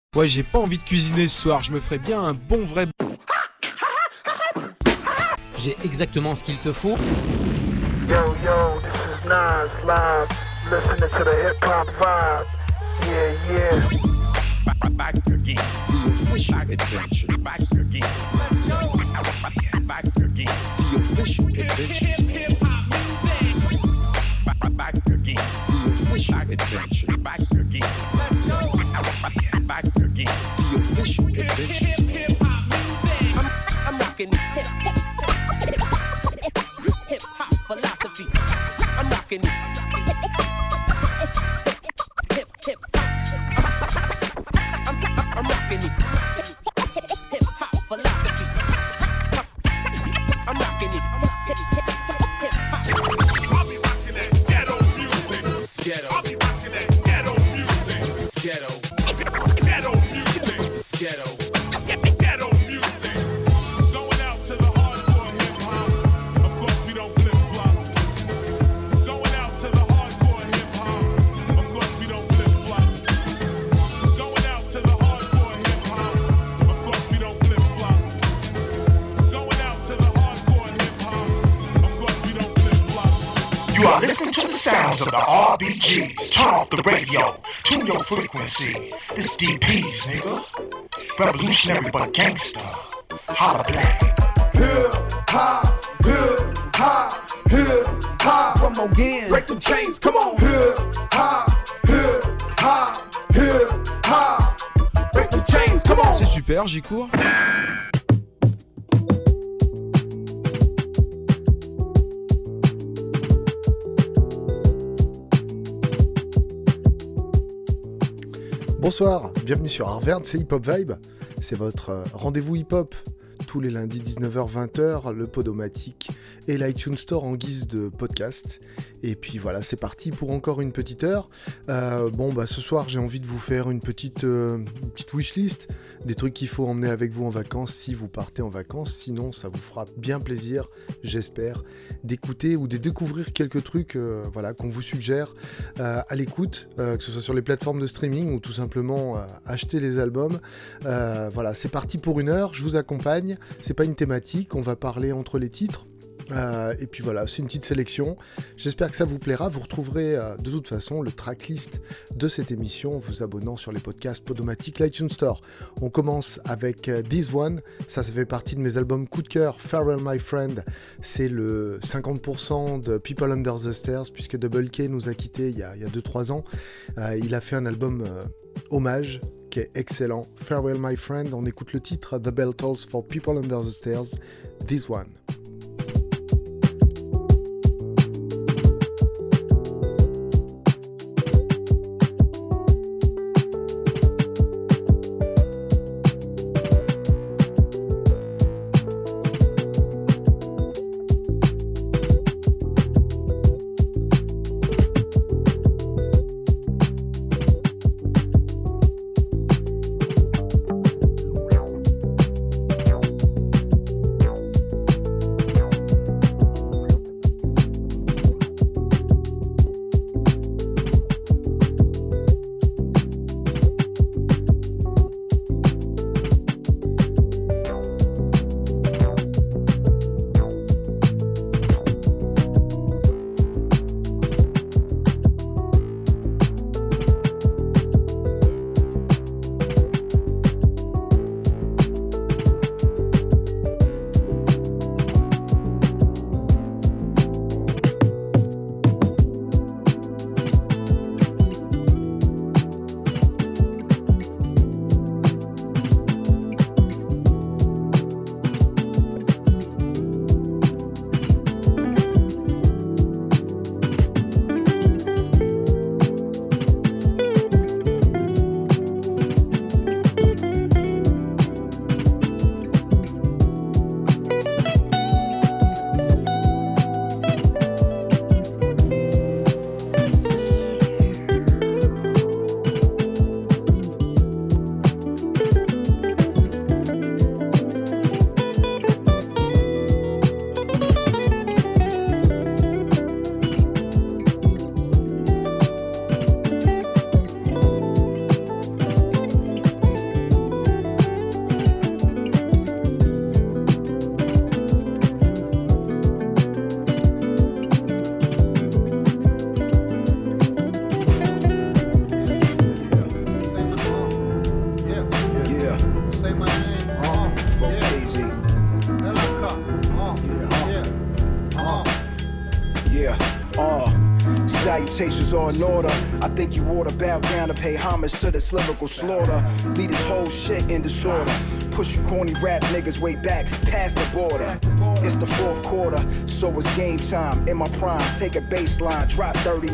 Ouais, j'ai pas envie de cuisiner ce soir, je me ferais bien un bon vrai... J'ai exactement ce qu'il te faut. Yo, this is Nas live, listening to the hip-hop vibe. Yeah. Back again. The official adventure. Back again. Let's go. Back again. The official adventure. Hip-hop music. Back again. The official adventure. Back again. Let's go. Back again. The official adventure. Hip-hop music. I'm rocking hip-hop philosophy. I'm rocking I'm rocking it. Hip-hop philosophy. I'm rocking it. I'll be rocking that ghetto music. It's ghetto. I'll be rocking that ghetto music. It's ghetto. Ghetto music. It's ghetto. Ghetto music. Going out to the hardcore hip hop. Of course we don't flip flop. Going out to the hardcore hip hop. Of course we don't flip flop. Going out to the hardcore hip hop. Of course we don't flip flop. Going out to the hardcore hip hop. Of course we don't flip flop. You are listening to the sounds of the RBGs. Turn off the radio. Tune your frequency. This DP's, nigga. Revolutionary but gangsta. Holla black. Hip-hop, hip-hop, hip-hop. One more again. Break them chains, come on. Hip-hop, hip-hop, hip-hop. Break them chains, come on. C'est super, j'y cours. Bonsoir, bienvenue sur Harvard, c'est Hip Hop Vibe, c'est votre rendez-vous hip-hop, tous les lundis 19h-20h, le Podomatic et l'iTunes Store en guise de podcast. Et puis voilà, c'est parti pour encore une petite heure. Ce soir j'ai envie de vous faire une petite wishlist, des trucs qu'il faut emmener avec vous en vacances si vous partez en vacances. Sinon ça vous fera bien plaisir, j'espère, d'écouter ou de découvrir quelques trucs qu'on vous suggère à l'écoute, que ce soit sur les plateformes de streaming ou tout simplement acheter les albums. C'est parti pour une heure, je vous accompagne, c'est pas une thématique, on va parler entre les titres. Et puis voilà, c'est une petite sélection. J'espère que ça vous plaira. Vous retrouverez de toute façon le tracklist de cette émission en vous abonnant sur les podcasts Podomatic, l'iTunes Store. On commence avec This One. Ça fait partie de mes albums coup de cœur. Farewell My Friend, c'est le 50% de People Under the Stairs, puisque Double K nous a quittés il y a 2-3 ans. Il a fait un album hommage qui est excellent. Farewell My Friend, on écoute le titre The Bell Tolls for People Under the Stairs, This One. Salutations are in order. I think you ought to bow down and pay homage to this lyrical slaughter. Lead this whole shit in disorder. Push you corny rap niggas way back past the border. It's the fourth quarter, so it's game time. In my prime, take a baseline, drop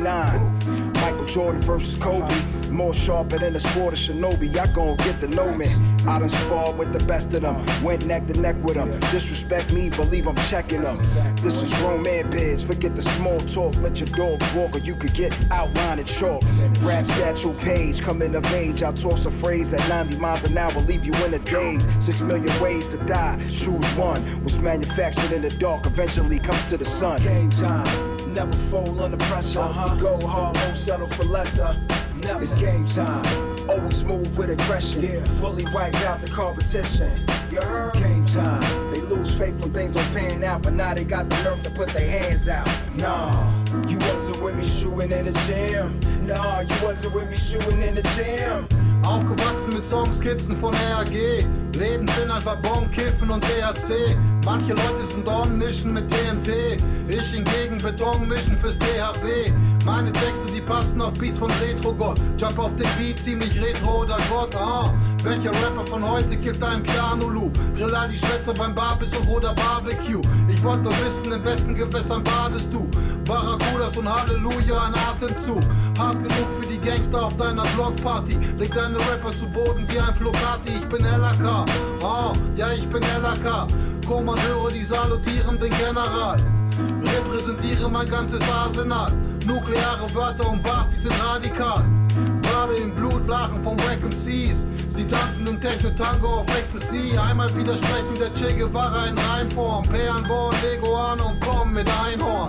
39. Michael Jordan versus Kobe. More sharper than the sword of Shinobi. Y'all gon' get to know me. I done sparred with the best of them. Went neck to neck with them. Disrespect me, believe I'm checking them. This is grown man biz. Forget the small talk. Let your dogs walk or you could get outlined in chalk. Rap satchel page, coming of age. I'll toss a phrase at 90 miles an hour. Leave you in a daze. 6 million ways to die. Choose one. What's manufactured in the dark eventually comes to the sun. Game time. Never fold under pressure. Go hard, won't settle for lesser. It's game time. Always move with aggression. Fully wipe out the competition. You heard? Game time. They lose faith when things don't pan out, but now they got the nerve to put their hands out. Nah, you wasn't with me shooting in the gym. Nah, you wasn't with me shooting in the gym. Aufgewachsen mit Songskizzen von RAG. Lebensinhalt war Bon, Kiffen und THC. Manche Leute sind on-Mission mit TNT. Ich hingegen Beton-Mission fürs THW. Meine Texte, die passen auf Beats von Retro-Gott. Jump auf den Beat, ziemlich Retro oder Gott. Welcher Rapper von heute gibt einen Piano-Loop? Grill all die Schwätzer beim Barbesuch oder Barbecue. Ich wollte nur wissen, in wessen Gewässern badest du? Barracudas und Halleluja, ein Atemzug. Hart genug für die Gangster auf deiner Blockparty. Leg deine Rapper zu Boden wie ein Flocati. Ich bin LAK, ja ich bin LAK. Kommandeure, die salutieren den General. Repräsentiere mein ganzes Arsenal. Nukleare Wörter und Bars, die sind radikal. Gerade im Blut lachen vom Wack MCs. Sie tanzen den Techno-Tango auf Ecstasy. Einmal widersprechen der Che Guevara in Reimform. Perlen, Wort, Lego an und komm mit Einhorn.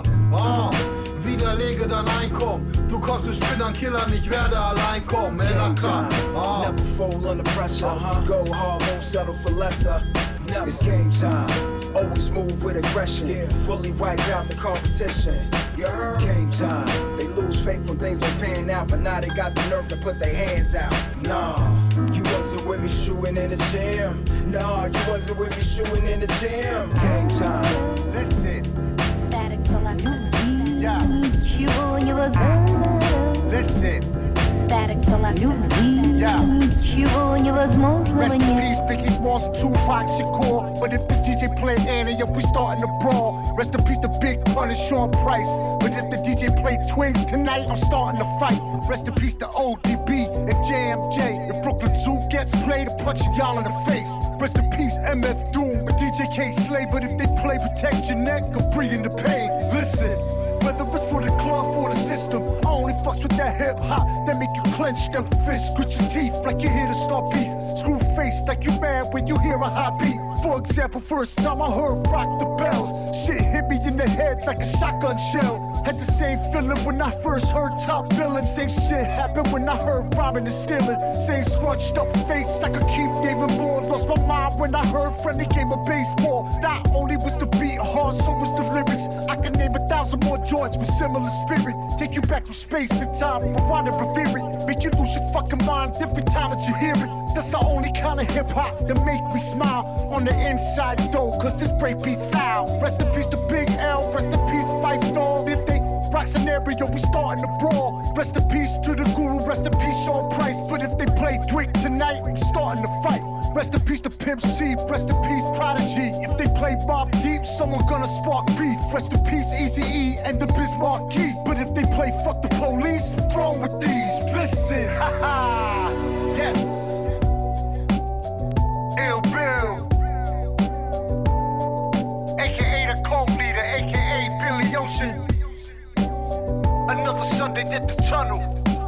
Widerlege dein Einkommen. Du kommst mit Spinnern, Killern, ich werde allein kommen. LAK. Never fold under pressure. Go hard, won't settle for lesser. It's game time. Always move with aggression. Fully wipe out the competition. You heard? Game time. They lose faith when things don't pan out, but now they got the nerve to put their hands out. Nah, you wasn't with me shooting in the gym. Nah, you wasn't with me shooting in the gym. Game time. Listen. Static Selector. Yeah. Listen. Static Selector. Yeah. Rest in peace, Biggie Smalls and Tupac Shakur. But if the DJ play Anna, yo, we starting to brawl. Rest in peace, the Big Pun and Sean Price. But if the DJ play Twins tonight, I'm starting to fight. Rest in peace to ODB and JMJ. If Brooklyn Zoo gets played, I'm punching y'all in the face. Rest in peace, MF Doom and DJ K Slay. But if they play Protect Your Neck, I'm bringing the pain. Listen. Whether it's for the club or the system, I only fucks with that hip hop that make you clench them fists, grit your teeth like you're here to start beef. Screw face like you mad when you hear a hot beat. For example, first time I heard Rock the Bells, shit hit me in the head like a shotgun shell. Had the same feeling when I first heard Top Billin'. Same shit happened when I heard robbing and stealing. Same scrunched up face, I could keep naming more. Lost my mind when I heard friendly game of baseball. Not only was the beat hard, so was the lyrics. I could name 1,000 more joints with similar spirit. Take you back from space and time, rewind and revere it. Make you lose your fucking mind every time that you hear it. That's the only kind of hip-hop that make me smile. On the inside though, cause this break beats foul. Rest in peace to Big L, rest in peace Fife Dog. If they rock scenario, we starting to brawl. Rest in peace to the Guru, rest in peace Sean Price. But if they play Drake tonight, I'm starting to fight. Rest in peace to Pimp C, rest in peace Prodigy. If they play Mobb Deep, someone gonna spark beef. Rest in peace Eazy-E and the Biz Markie. But if they play Fuck the Police, I'm thrown with these. Listen, haha, yes. Ill Bill, aka the cult leader, aka Billy Ocean. Another Sunday at the tunnel.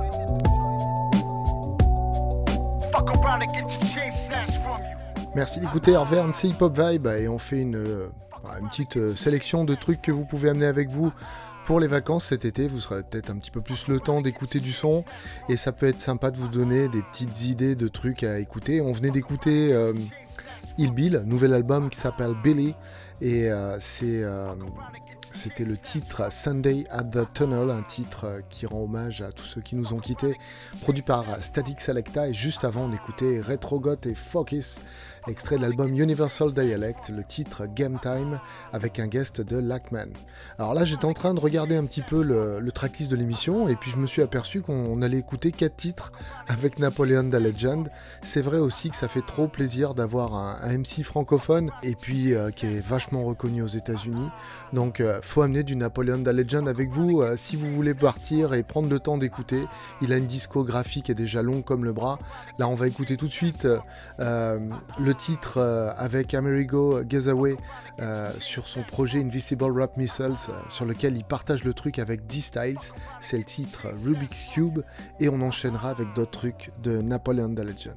Fuck around and get your chain snatched from you. Merci d'écouter Hervé, c'est Hip Hop Vibe et on fait une petite sélection de trucs que vous pouvez amener avec vous pour les vacances cet été. Vous aurez peut-être un petit peu plus le temps d'écouter du son et ça peut être sympa de vous donner des petites idées de trucs à écouter. On venait d'écouter Ill Bill, nouvel album qui s'appelle Billy et c'est C'était le titre Sunday at the Tunnel, un titre qui rend hommage à tous ceux qui nous ont quittés, produit par Static Selecta, et juste avant on écoutait Retrogot et Focus, extrait de l'album Universal Dialect, le titre Game Time, avec un guest de Lackman. Alors là j'étais en train de regarder un petit peu le tracklist de l'émission, et puis je me suis aperçu qu'on allait écouter 4 titres avec Napoleon the Legend. C'est vrai aussi que ça fait trop plaisir d'avoir un MC francophone, et puis qui est vachement reconnu aux États-Unis. Donc faut amener du Napoleon the Legend avec vous si vous voulez partir et prendre le temps d'écouter. Il a une discographie qui est déjà longue comme le bras. Là on va écouter tout de suite le titre avec Amerigo Getaway sur son projet Invisible Rap Missiles, sur lequel il partage le truc avec D-Styles. C'est le titre Rubik's Cube, et on enchaînera avec d'autres trucs de Napoleon the Legend.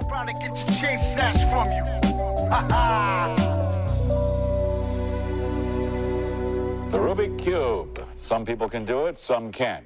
The Rubik Cube. Some people can do it, some can't.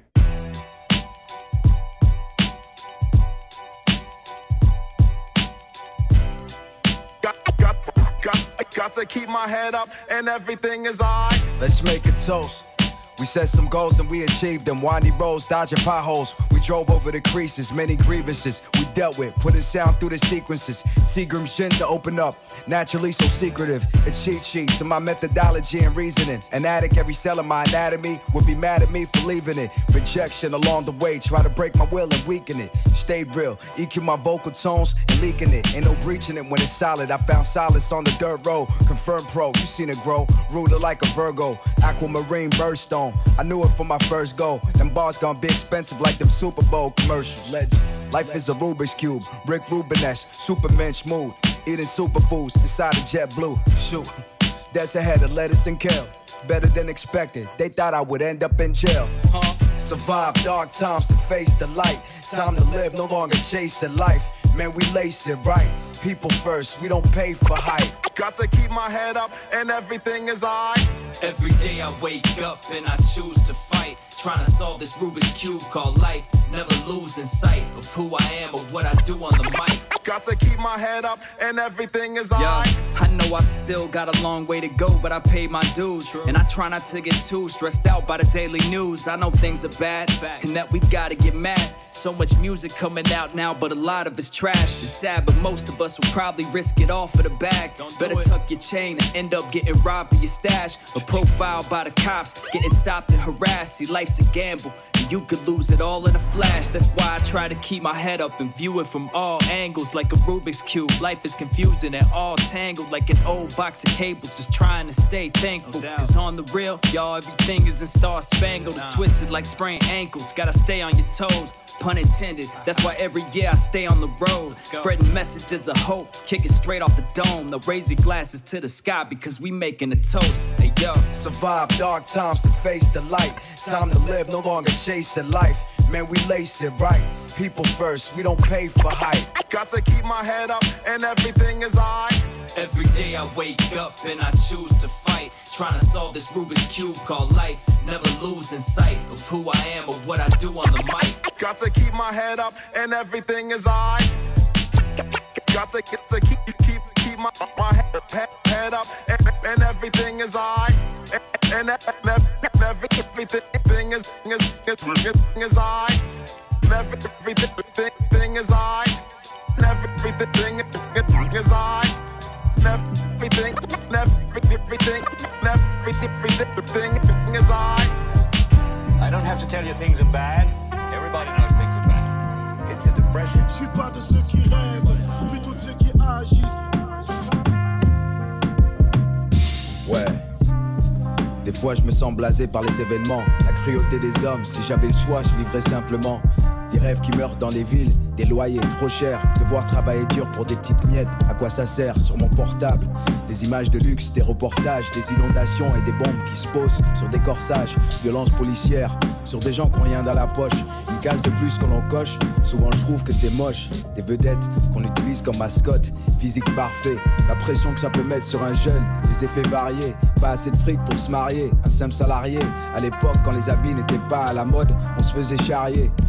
Got to keep my head up and everything is alright. Let's make a toast. We set some goals and we achieved them. Windy roads, dodging potholes. We drove over the creases, many grievances we dealt with, putting sound through the sequences. Seagram's gin to open up, naturally so secretive. It's cheat sheets of my methodology and reasoning. An addict, every cell of my anatomy would be mad at me for leaving it. Rejection along the way, try to break my will and weaken it. Stayed real, EQ my vocal tones and leaking it. Ain't no breaching it when it's solid. I found solace on the dirt road. Confirmed pro, you seen it grow. Ruler like a Virgo, aquamarine birthstone. I knew it from my first go. Them bars gon' be expensive like them Super Bowl commercials. Legend. Life is a Rubik's Cube. Rick Rubenesh, Superman mood. Eating superfoods inside a JetBlue. Shoot, that's ahead of lettuce and kale. Better than expected. They thought I would end up in jail. Survive dark times to face the light. Time to live, no longer chasing life. Man, we lace it right. People first, we don't pay for hype. Got to keep my head up and everything is alright. Every day I wake up and I choose to fight. Trying to solve this Rubik's Cube called life. Never losing sight of who I am or what I do on the mic. Got to keep my head up and everything is alright. I know I've still got a long way to go, but I paid my dues. And I try not to get too stressed out by the daily news. I know things are bad and that we've got to get mad. So much music coming out now, but a lot of it's trash. It's sad, but most of us will probably risk it all for the bag. Better tuck your chain and end up getting robbed of your stash. Or profiled by the cops, getting stopped and harassed. See, life's a gamble, and you could lose it all in a flash. That's why I try to keep my head up and view it from all angles. Like a Rubik's Cube, life is confusing and all tangled. Like an old box of cables, just trying to stay thankful. Cause on the real, y'all, everything is in star spangled. It's twisted like sprained ankles, gotta stay on your toes. Pun intended, that's why every year I stay on the road. Spreading messages of hope, kicking straight off the dome. Now raise your glasses to the sky because we making a toast. Hey yo, survive dark times to face the light. Time to live, no longer chasing life. Man, we lace it right. People first, we don't pay for hype. Got to keep my head up and everything is alright. Every day I wake up and I choose to fight. Trying to solve this Rubik's Cube called life. Never losing sight of who I am or what I do on the mic. Got to keep my head up and everything is alright. Got to keep my head up and everything is alright. And everything is alright. Everything is alright. Everything is alright. Everything is alright. I don't have to tell you things are bad. Everybody knows things are bad. It's a depression. Je suis pas de ceux qui rêvent, plutôt de ceux qui agissent. Ouais. Des fois je me sens blasé par les événements. La cruauté des hommes, si j'avais le choix, je vivrais simplement. Des rêves qui meurent dans les villes, des loyers trop chers. Devoir travailler dur pour des petites miettes, à quoi ça sert sur mon portable? Des images de luxe, des reportages, des inondations et des bombes qui se posent sur des corsages. Violences policières, sur des gens qui n'ont rien dans la poche. Une case de plus qu'on en coche, souvent je trouve que c'est moche. Des vedettes qu'on utilise comme mascotte, physique parfait. La pression que ça peut mettre sur un jeune, des effets variés. Pas assez de fric pour se marier, un simple salarié. À l'époque quand les habits n'étaient pas à la mode, on se faisait charrier. Est-ce qu'on a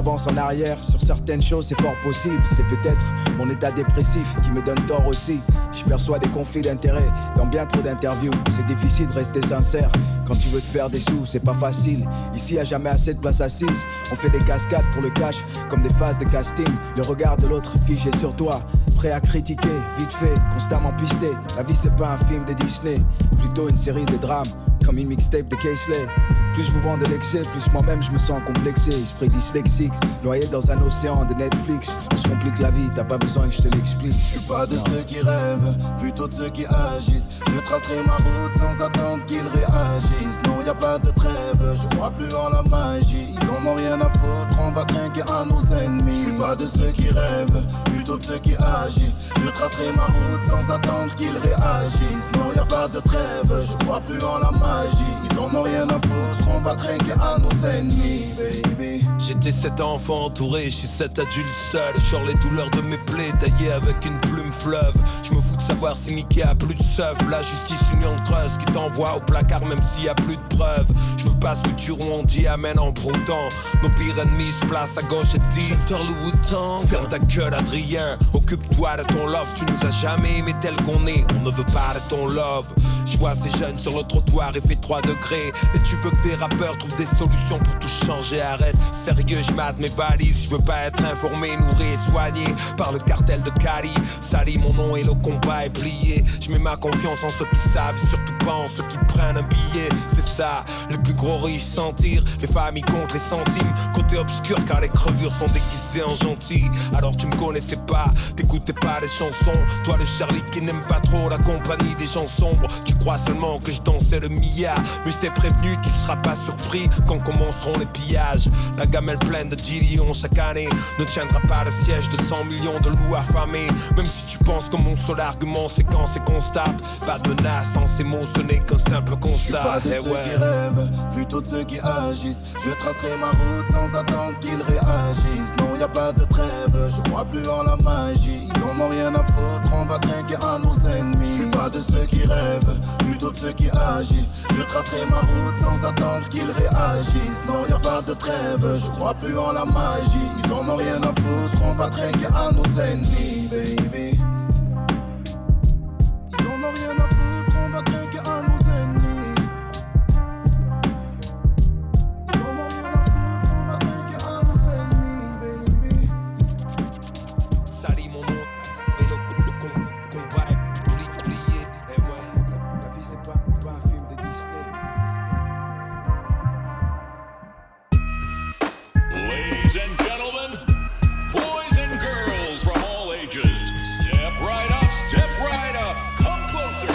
avance en arrière. Sur certaines choses, c'est fort possible. C'est peut-être mon état dépressif qui me donne tort aussi. Je perçois des conflits d'intérêts dans bien trop d'interviews. C'est difficile de rester sincère quand tu veux te faire des sous, c'est pas facile. Ici, y'a jamais assez de place assise. On fait des cascades pour le cash, comme des phases de casting. Le regard de l'autre figé sur toi, prêt à critiquer, vite fait, constamment pisté. La vie c'est pas un film de Disney, plutôt une série de drames, comme une mixtape de Casely. Plus je vous vends de l'excès, plus moi-même je me sens complexé. Esprit dyslexique, noyé dans un océan de Netflix. On se complique la vie, t'as pas besoin que je te l'explique. Je suis pas de ceux qui rêvent, plutôt de ceux qui agissent. Je tracerai ma route sans attendre qu'ils réagissent. Non, y a pas de trêve, je crois plus en la magie. Ils en ont rien à foutre, on va trinquer à nos ennemis. Je suis pas de ceux qui rêvent, plutôt de ceux qui agissent. Je tracerai ma route sans attendre qu'ils réagissent. Non, y a pas de trêve, je crois plus en la magie. Ils en ont rien à foutre, on va trinquer à nos ennemis, baby. J'étais cet enfant entouré, je suis cet adulte seul. Genre les douleurs de mes plaies taillées avec une plume fleuve. Je me fous de savoir si Nicky a plus de seuf. La justice union de creuse qui t'envoie au placard même s'il y a plus de preuves. Je veux pas ce futur où on dit amen en broutant. Nos pires ennemis se placent à gauche et disent Sors le Wu-Tang. Ferme ta gueule Adrien, occupe-toi de ton love. Tu nous as jamais aimé tel qu'on est, on ne veut pas de ton love. Je vois ces jeunes sur le trottoir, il fait 3 degrés. Et tu veux que des rappeurs trouvent des solutions pour tout changer, arrête. Sérieux, je mate mes valises, je veux pas être informé, nourri et soigné par le cartel de Cali. Sali mon nom et le combat est plié. Je mets ma confiance en ceux qui savent, et surtout pas en ceux qui prennent un billet. C'est ça, les plus gros riches sentir. Les familles comptent les centimes, côté obscur car les crevures sont déguisées en gentils. Alors tu me connaissais pas, t'écoutais pas les chansons. Toi le Charlie qui n'aime pas trop la compagnie des gens sombres. Tu crois seulement que je dansais le Mia, mais je t'ai prévenu, tu seras pas surpris quand commenceront les pillages. La gamelle pleine de 10 lions chaque année ne tiendra pas le siège de 100 millions de loups affamés. Même si tu penses que mon seul argument c'est quand c'est constat. Pas de menace en ces mots, ce n'est qu'un simple constat. Je suis pas de ceux qui rêvent, plutôt de ceux qui agissent. Je tracerai ma route sans attendre qu'ils réagissent. Non, y a pas de trêve, je crois plus en la magie. Ils en ont rien à foutre, on va trinquer à nos ennemis. Je suis pas de ceux qui rêvent, plutôt de ceux qui agissent. Je tracerai ma route sans attendre qu'ils réagissent. Non, y a pas de trêve, je crois plus en la magie. Ils en ont rien à foutre, on va trinquer à nos ennemis, baby. Ils en ont rien à foutre, on va trinquer à nos ennemis. Ils en ont rien à foutre, on va trinquer à nos ennemis, baby. Sali mon nom et le combat est plié. Et ouais, la vie c'est pas un film de Disney. Ladies and gentlemen, boys and girls from all ages, step right up, come closer.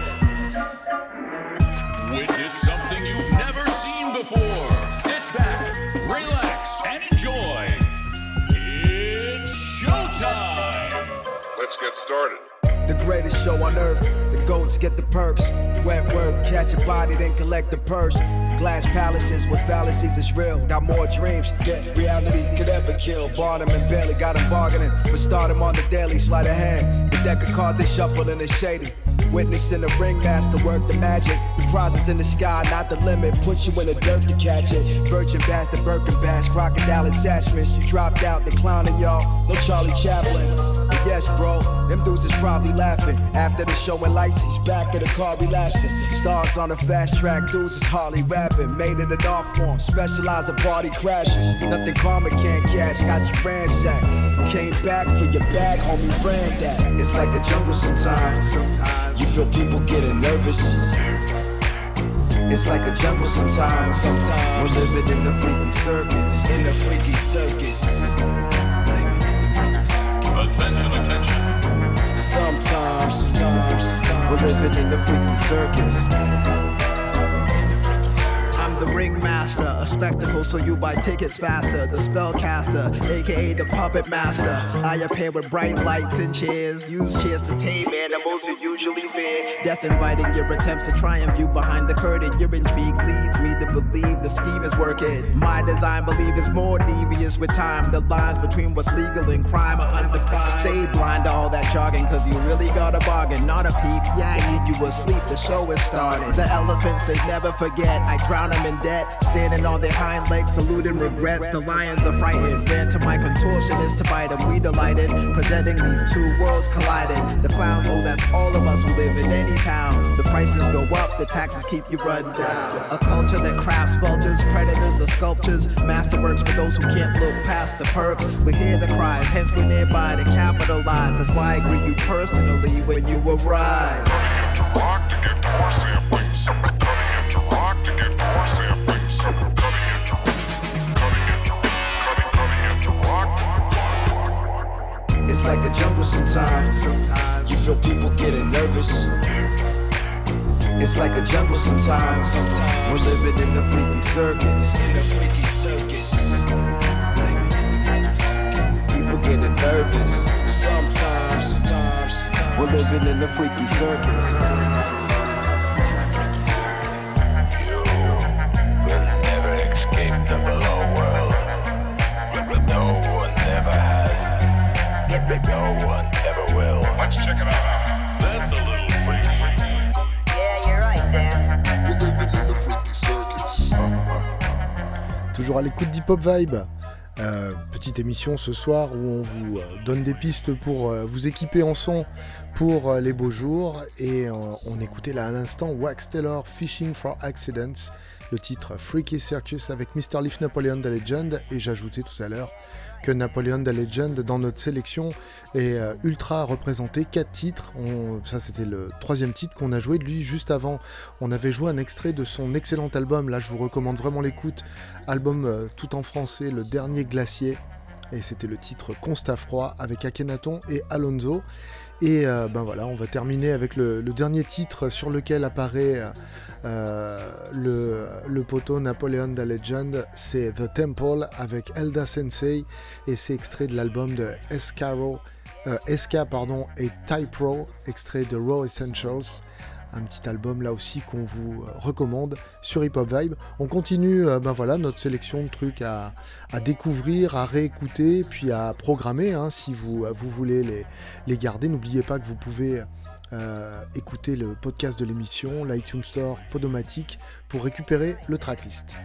Witness something you've never seen before. Sit back, relax, and enjoy. It's showtime. Let's get started. The greatest show on earth, the goats get the perks. Wet work, catch a body, then collect the purse. Glass palaces with fallacies, it's real. Got more dreams that reality could ever kill. Bought them and barely got them bargaining, but start them on the daily, sleight of hand. The deck of cards they shuffle and it's shady. Witnessing the ringmaster work the magic. The prizes in the sky, not the limit. Put you in the dirt to catch it. Virgin bastard, Birkin bass, crocodile attachments. You dropped out, they clowning y'all. No Charlie Chaplin. But yes, bro, them dudes is probably laughing. After the show and lights, he's back in the car relapsing. Stars on the fast track, dudes is hardly rapping. Made it an art form, specialize in party crashing. Nothing karma can't cash, got you ransacked. Came back for your bag, homie, ran that. It's like the jungle sometimes. You feel people getting nervous. It's like a jungle sometimes. We're living in the freaky circus. In the freaky circus. Attention, attention. Sometimes we're living in the freaky circus. I'm the ringmaster, a spectacle so you buy tickets faster. The spellcaster, aka the puppet master. I appear with bright lights and chairs. Use chairs to tame animals you usually fear. Death inviting your attempts to try and view behind the curtain. Your intrigue leads me to believe the scheme is working. My design believe is more devious with time. The lines between what's legal and crime are undefined. Stay blind to all that jogging, cause you really got a bargain. Not a peep, yeah, you asleep, the show is starting. The elephants they never forget, I drown them in debt. yet. Standing on their hind legs, saluting regrets. The lions are frightened. Ran to my contortionist to bite them. We delighted, presenting these two worlds colliding. The clowns, oh, that's all of us who live in any town. The prices go up, the taxes keep you run down. A culture that crafts vultures, predators or sculptures. Masterworks for those who can't look past the perks. We hear the cries, hence we're nearby to capitalize. That's why I greet you personally when you arrive. Rock to get more samples. Cutting into rock to get more samples. Cutting into rock. It's like a jungle sometimes. Sometimes you feel people getting nervous. It's like a jungle sometimes. We're living in the freaky circus. People getting nervous. Sometimes we're living in the freaky circus. You will never escape the below world. No one ever has. No one ever will. Let's check it out. That's a little freaky. Yeah, you're right, Dan. We're living in the freaky circus. Toujours à l'écoute d'Hip Hop Vibe. Petite émission ce soir où on vous donne des pistes pour vous équiper en son pour les beaux jours. Et on écoutait là à l'instant Wax Taylor, Fishing for Accidents, le titre Freaky Circus avec Mr. Leaf Napoleon the Legend. Et j'ajoutais tout à l'heure que Napoleon the Legend dans notre sélection est ultra représenté, 4 titres, ça c'était le 3e titre qu'on a joué de lui. Juste avant on avait joué un extrait de son excellent album, là je vous recommande vraiment l'écoute, album tout en français, Le Dernier Glacier, et c'était le titre Constat Froid avec Akhenaton et Alonso. Et ben voilà, on va terminer avec le dernier titre sur lequel apparaît le poteau Napoleon the Legend, c'est The Temple avec Elda Sensei, et c'est extrait de l'album de SK et Type Raw, extrait de Raw Essentials, un petit album là aussi qu'on vous recommande sur Hip Hop Vibe. On continue ben voilà, notre sélection de trucs à découvrir, à réécouter, puis à programmer hein, si vous voulez les garder. N'oubliez pas que vous pouvez écouter le podcast de l'émission, l'iTunes Store, Podomatic, pour récupérer le tracklist.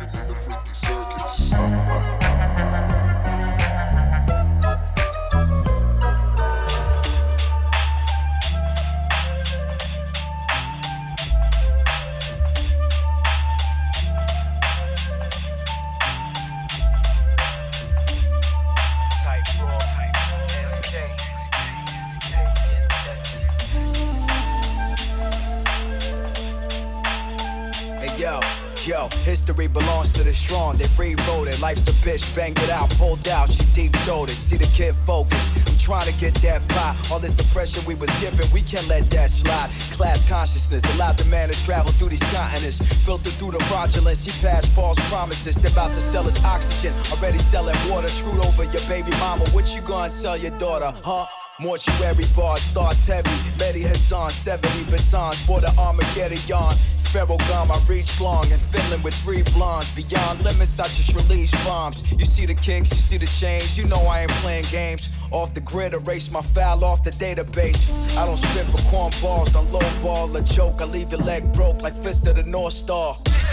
Yo, history belongs to the strong. They rewrote it. Life's a bitch, banged it out, pulled out. She deep-throated. See the kid focused. I'm trying to get that pie. All this oppression we was given, we can't let that slide. Class consciousness allowed the man to travel through these continents. Filtered through the fraudulence, he passed false promises. They're about to sell us oxygen. Already selling water. Screwed over your baby mama. What you gonna tell your daughter, huh? Mortuary bars, thoughts heavy. Mehdi Hassan, 70 batons for the Armageddon. Pharaoh gum, I reach long in Finland with 3 blondes. Beyond limits, I just release bombs. You see the kicks, you see the change. You know I ain't playing games. Off the grid, erase my foul off the database. I don't spit for cornballs, don't lowball a joke. I leave your leg broke like Fist of the North Star.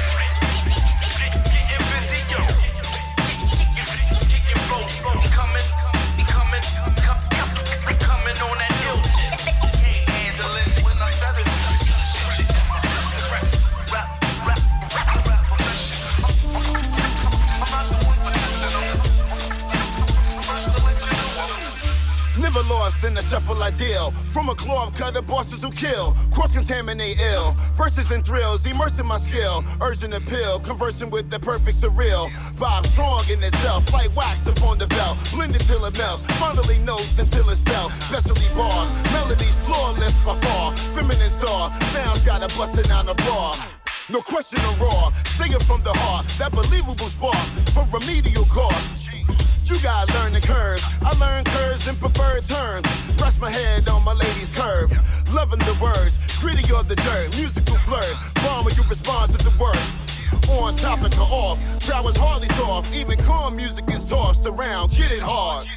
Never lost in the shuffle I deal. From a cloth cutter, bosses who kill. Cross-contaminate ill. Verses and thrills, immersing my skill. Urging the pill, conversing with the perfect surreal. Vibe strong in itself, like wax upon the belt. Blended till it melts, finally notes until it's felt. Specialty bars, melodies flawless by far. Feminine star, sounds got a bustin' on the bar. No question or raw, sing it from the heart. That believable spark for remedial cause. You gotta learn the curves. I learn curves in preferred terms. Rest my head on my lady's curve. Loving the words, gritty or the dirt. Musical flirt, bomb when you respond to the word. On topic or off, crowd hardly soft. Even calm music is tossed around. Get it hard.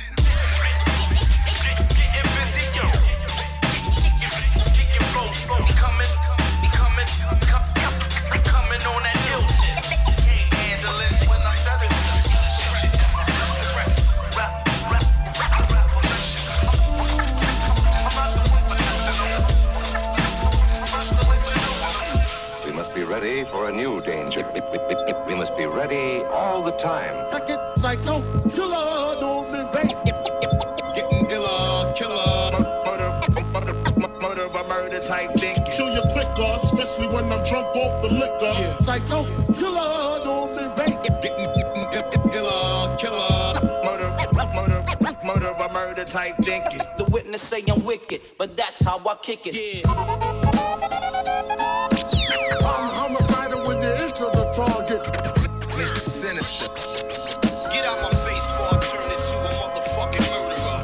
Coming on that hill tip. ready for a new danger. We must be ready all the time. Psycho, killer, don't be bait. Getting iller, killer. Murder by murder type thinking. Kill you quicker, especially when I'm drunk off the liquor. Yeah. Psycho, killer, don't be bait. Getting iller, killer. Murder by murder type thinking. The witness say I'm wicked, but that's how I kick it. Yeah. I'm homicidal with the inch of the target. Mr. Sinister. Get out my face before I turn into a motherfucking murderer.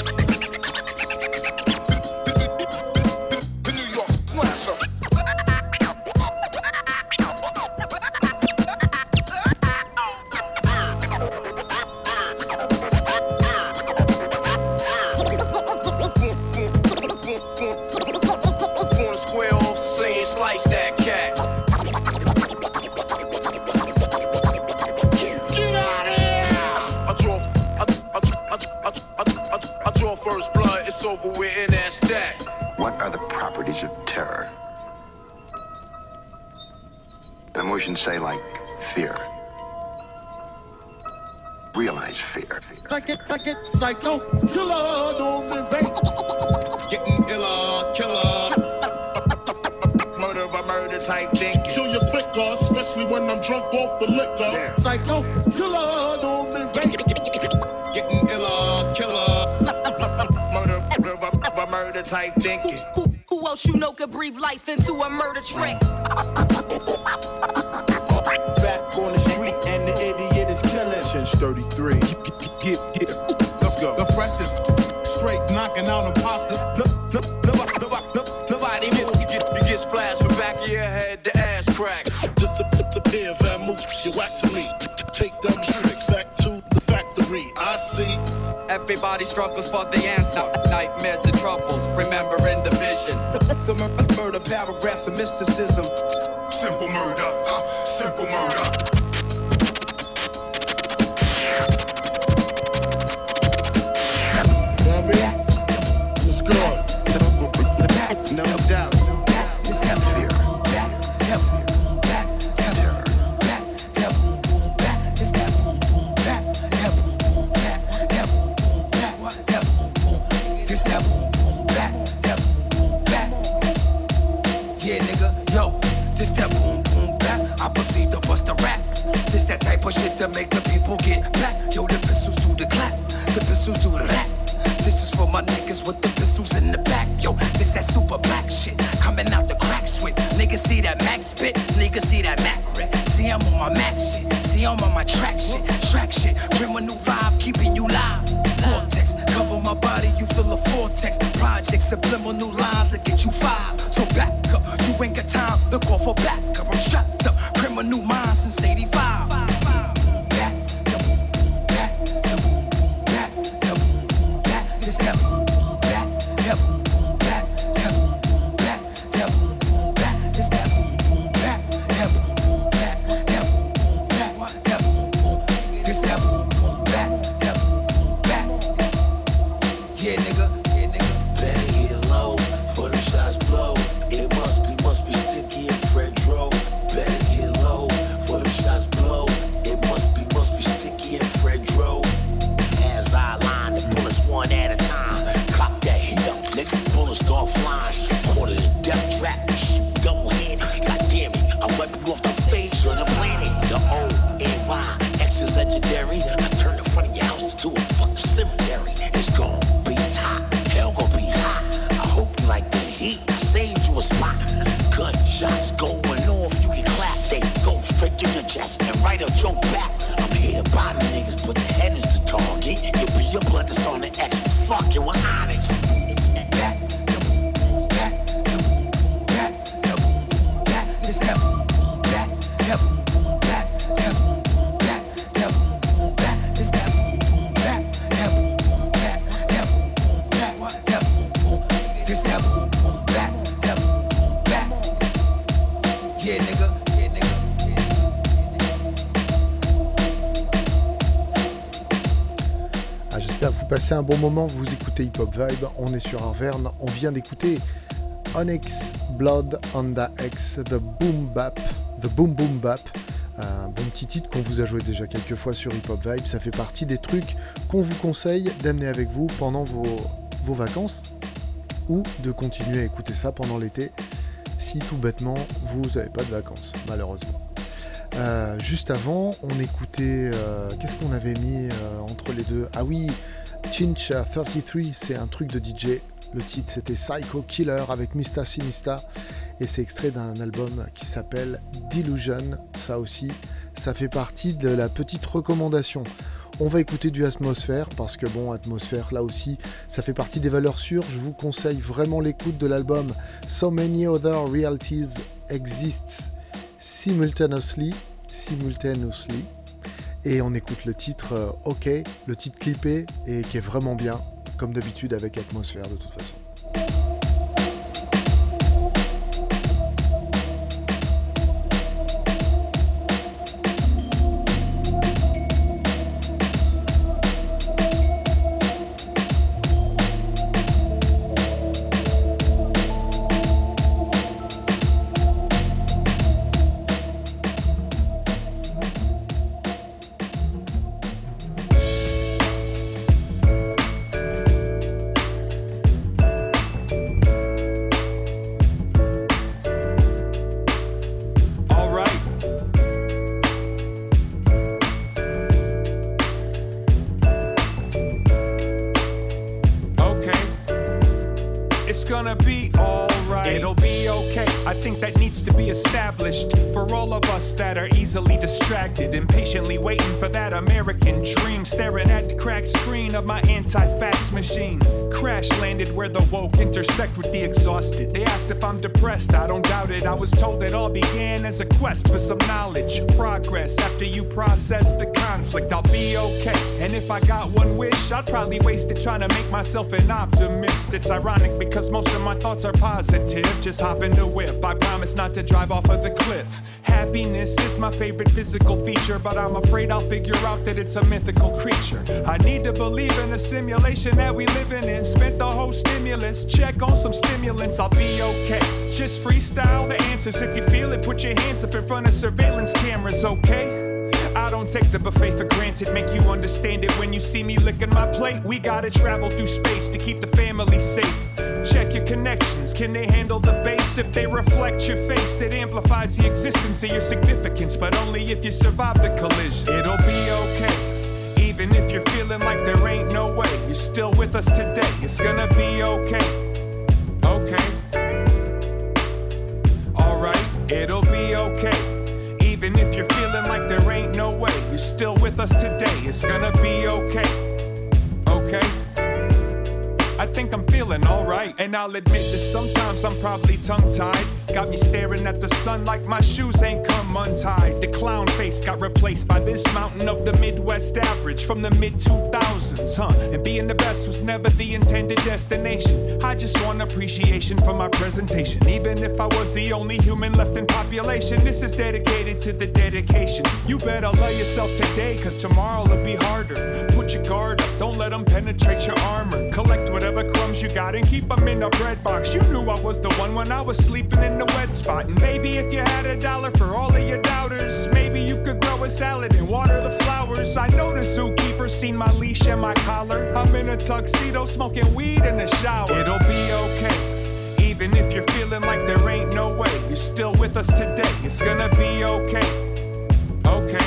The New York slasher. Corner square off, saying slice that cat. Get out of here! I draw first blood, it's over with in that stack. What are the properties of terror? An emotion, say, like fear. Realize fear. Psycho, killer, don't be bait. Getting iller, killer. Murder by murder type thinking. Kill you quicker, especially when I'm drunk off the liquor. Yeah. Psycho, killer, don't be bait. Getting iller, killer. Murder by murder type thinking. Who else you know could breathe life into a murder trick? Back on the street and the idiot is killing. Since 33. Get. Let's go. The freshest, straight knocking out imposters. Nobody move. You get splashed from back of your head to ass crack. Disappear, vamoose, you whack to me. Take them tricks back to the factory. I see. Everybody struggles for the answer. Nightmares and troubles, remembering the vision. The murder paragraphs of mysticism. Simple murder, simple murder. What's good? No doubt. Yeah, nigga, yo, this that boom boom back. I proceed to bust a rap. This that type of shit to make the people get back. Yo, the pistols do the clap, the pistols do the rap. This is for my niggas with the pistols in the back. Yo, this that super black shit coming out the crack switch. Niggas see that Mac spit, niggas see that Mac rip. See I'm on my Mac shit, see I'm on my track shit. Criminal vibe keeping you live. Vortex, cover my body, you feel a vortex. Project subliminal lines that get you five. So back up, you ain't got time to call for backup. I'm strapped up, criminal minds since 85. Passez un bon moment, vous écoutez Hip Hop Vibe, on est sur Arverne, on vient d'écouter Onyx, Blood on the X, The Boom Boom Bap. Un bon petit titre qu'on vous a joué déjà quelques fois sur Hip Hop Vibe. Ça fait partie des trucs qu'on vous conseille d'amener avec vous pendant vos vacances ou de continuer à écouter ça pendant l'été si tout bêtement vous n'avez pas de vacances, malheureusement. Juste avant, on écoutait... qu'est-ce qu'on avait mis entre les deux ? Ah oui, Chinch 33, c'est un truc de DJ. Le titre c'était Psycho Killer avec Mista Sinista et c'est extrait d'un album qui s'appelle Delusion. Ça aussi, ça fait partie de la petite recommandation. On va écouter du Atmosphère parce que bon, Atmosphère là aussi, ça fait partie des valeurs sûres. Je vous conseille vraiment l'écoute de l'album So Many Other Realities Exists Simultaneously. Et on écoute le titre OK, le titre clippé et qui est vraiment bien. Comme d'habitude avec Atmosphère de toute façon. Gonna be alright. It'll be okay. I think that needs to be established for all of us that are easily distracted, impatiently waiting for that American dream, staring at the cracked screen of my anti-fax machine. Crash landed where the woke intersect with the exhausted. They asked if I'm depressed, I don't doubt it. I was told it all began as a quest for some knowledge, progress. After you process the conflict, I'll be okay. And if I got one wish, I'd probably waste it trying to make myself an optimist. It's ironic because most of my thoughts are positive. Just hop in the whip, I promise not to drive off of the cliff. Happiness is my favorite physical feature, but I'm afraid I'll figure out that it's a mythical creature. I need to believe in a simulation that we living in. Spent the whole stimulus, check on some stimulants, I'll be okay. Just freestyle the answers, if you feel it, put your hands up in front of surveillance cameras, okay? I don't take the buffet for granted, make you understand it when you see me licking my plate. We gotta travel through space to keep the family safe. Check your connections, can they handle the bass? If they reflect your face, it amplifies the existence of your significance, but only if you survive the collision. It'll be okay, even if you're feeling like there ain't no way. You're still with us today, it's gonna be okay. Okay. Alright, it'll be okay. Even if you're feeling like there ain't no way, you're still with us today, it's gonna be okay. Okay. I think I'm feeling alright, and I'll admit that sometimes I'm probably tongue-tied. Got me staring at the sun like my shoes ain't come untied. The clown face got replaced by this mountain of the Midwest average from the mid-2000s, And being the best was never the intended destination. I just want appreciation for my presentation. Even if I was the only human left in population, this is dedicated to the dedication. You better love yourself today, cause tomorrow'll be harder. Put your guard up, don't let them penetrate your armor. Collect whatever crumbs you got and keep them in a bread box. You knew I was the one when I was sleeping in the wet spot. And maybe if you had $1 for all of your doubters, maybe you could grow a salad and water the flowers. I know the zookeeper's seen my leash and my collar. I'm in a tuxedo smoking weed in the shower. It'll be okay, even if you're feeling like there ain't no way. You're still with us today, it's gonna be okay. Okay.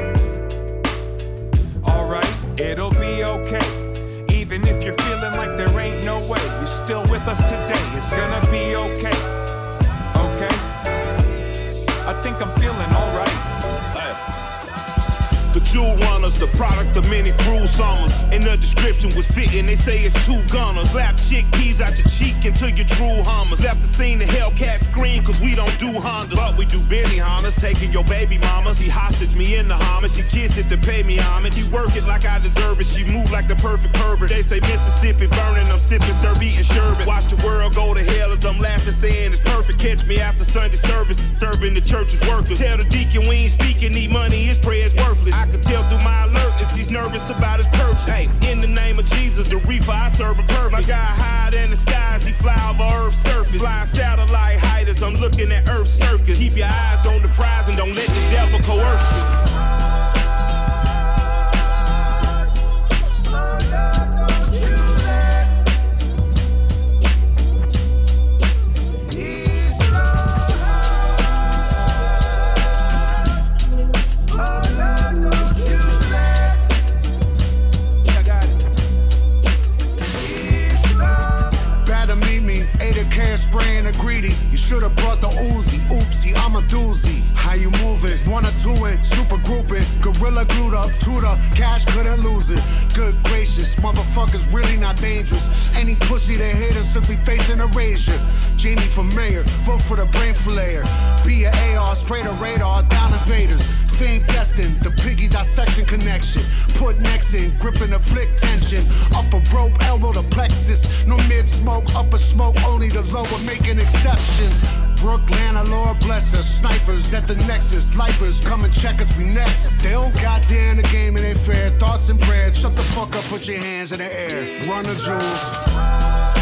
Alright, it'll be okay, even if you're feeling like there ain't no way. You're still with us today, it's gonna be okay. Okay. I think I'm feeling alright. The Jewel Runners, the product of many cruel summers. And the description was fitting, they say it's two gunners. Slap chickpeas out your cheek until your true hummers. Left the scene, the Hellcat scream, cause we don't do Hondas. But we do Benny Hondas, taking your baby mama. She hostage me in the homage, she kiss it to pay me homage. She work it like I deserve it, she move like the perfect pervert. They say Mississippi burning, I'm sipping syrup, eating sherbet. Watch the world go to hell as I'm laughing, saying it's perfect. Catch me after Sunday service, disturbing the church's workers. Tell the deacon we ain't speaking, need money, his prayer's worthless. I can tell through my alertness, he's nervous about his purchase. Hey, in the name of Jesus, the reaper I serve him perfect. My guy hide in the skies, he fly over Earth's surface. Flying satellite height as I'm looking at Earth's circus. Keep your eyes on the prize and don't let the devil coerce you. Spraying a greedy, you should've brought the Uzi. Oopsie, I'm a doozy. How you moving? Wanna do it? Super grouping, gorilla glued up to the cash, couldn't lose it. Good gracious, motherfuckers really not dangerous. Any pussy that hit him simply facing erasure. Jamie for mayor, vote for the brain flayer. Be a AR, spray the radar, down invaders. Fame destined, the piggy dissection connection. Put necks in, grip and afflict tension. Upper rope, elbow to plexus. No mid smoke, upper smoke, only the lower make an exception. Brooklyn, Lord bless us. Snipers at the nexus. Lipers, come and check us, we next. Still, goddamn, the game it ain't fair. Thoughts and prayers, shut the fuck up, put your hands in the air. Run the jewels.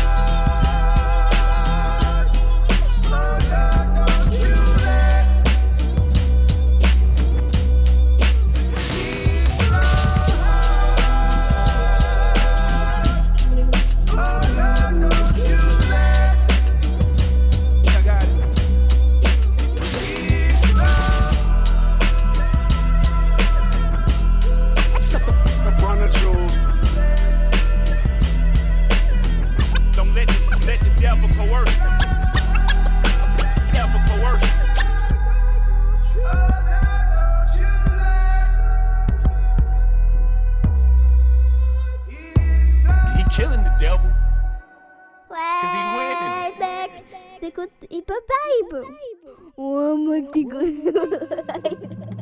T'écoutes Hip Hop Vibe. Ouais, moi t'écoutes.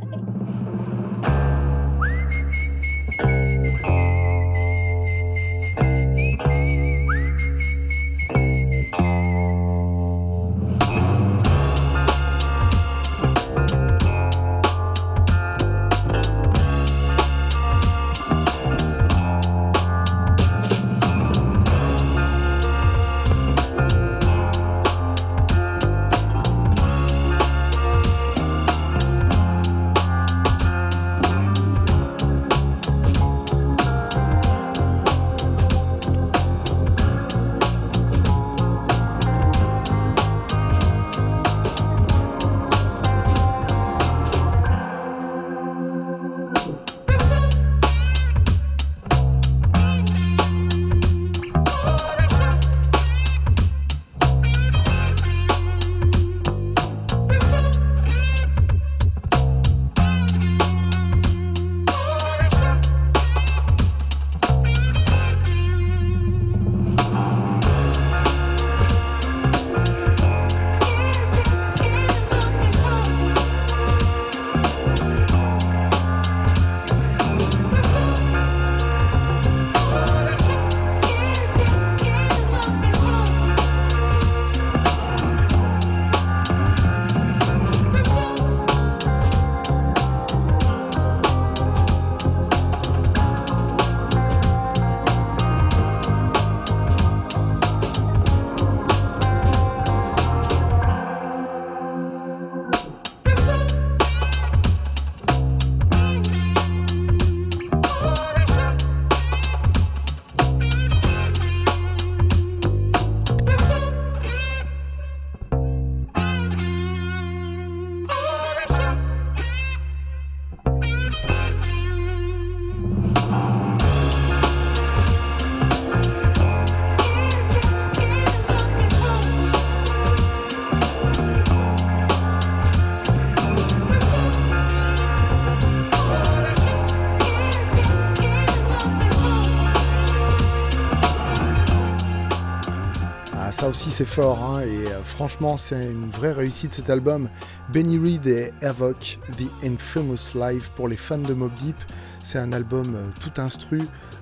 Ça aussi c'est fort, hein, et franchement c'est une vraie réussite cet album. Benny Reed et Havoc, The Infamous Live pour les fans de Mobb Deep. C'est un album tout instru,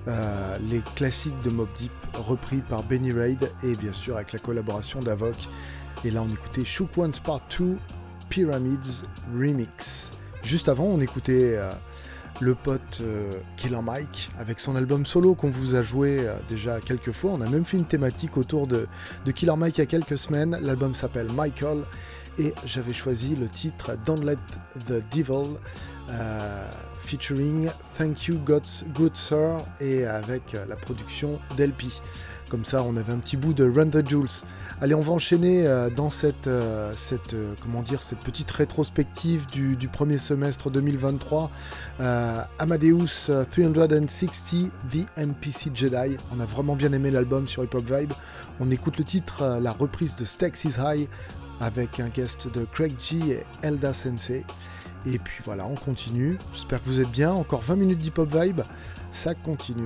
les classiques de Mobb Deep repris par Benny Reed et bien sûr avec la collaboration d'Havoc. Et là on écoutait Shook Ones Part 2 Pyramids Remix. Juste avant on écoutait le pote Killer Mike, avec son album solo qu'on vous a joué déjà quelques fois. On a même fait une thématique autour de Killer Mike il y a quelques semaines. L'album s'appelle Michael et j'avais choisi le titre Don't Let the Devil featuring Thank You Good Sir et avec la production d'LP. Comme ça, on avait un petit bout de Run the Jewels. Allez, on va enchaîner dans cette petite rétrospective du premier semestre 2023. Amadeus 360, The NPC Jedi. On a vraiment bien aimé l'album sur Hip Hop Vibe. On écoute le titre, la reprise de Stakes is High, avec un guest de Craig G et Elda Sensei. Et puis voilà, on continue. J'espère que vous êtes bien. Encore 20 minutes d'Hip Hop Vibe. Ça continue.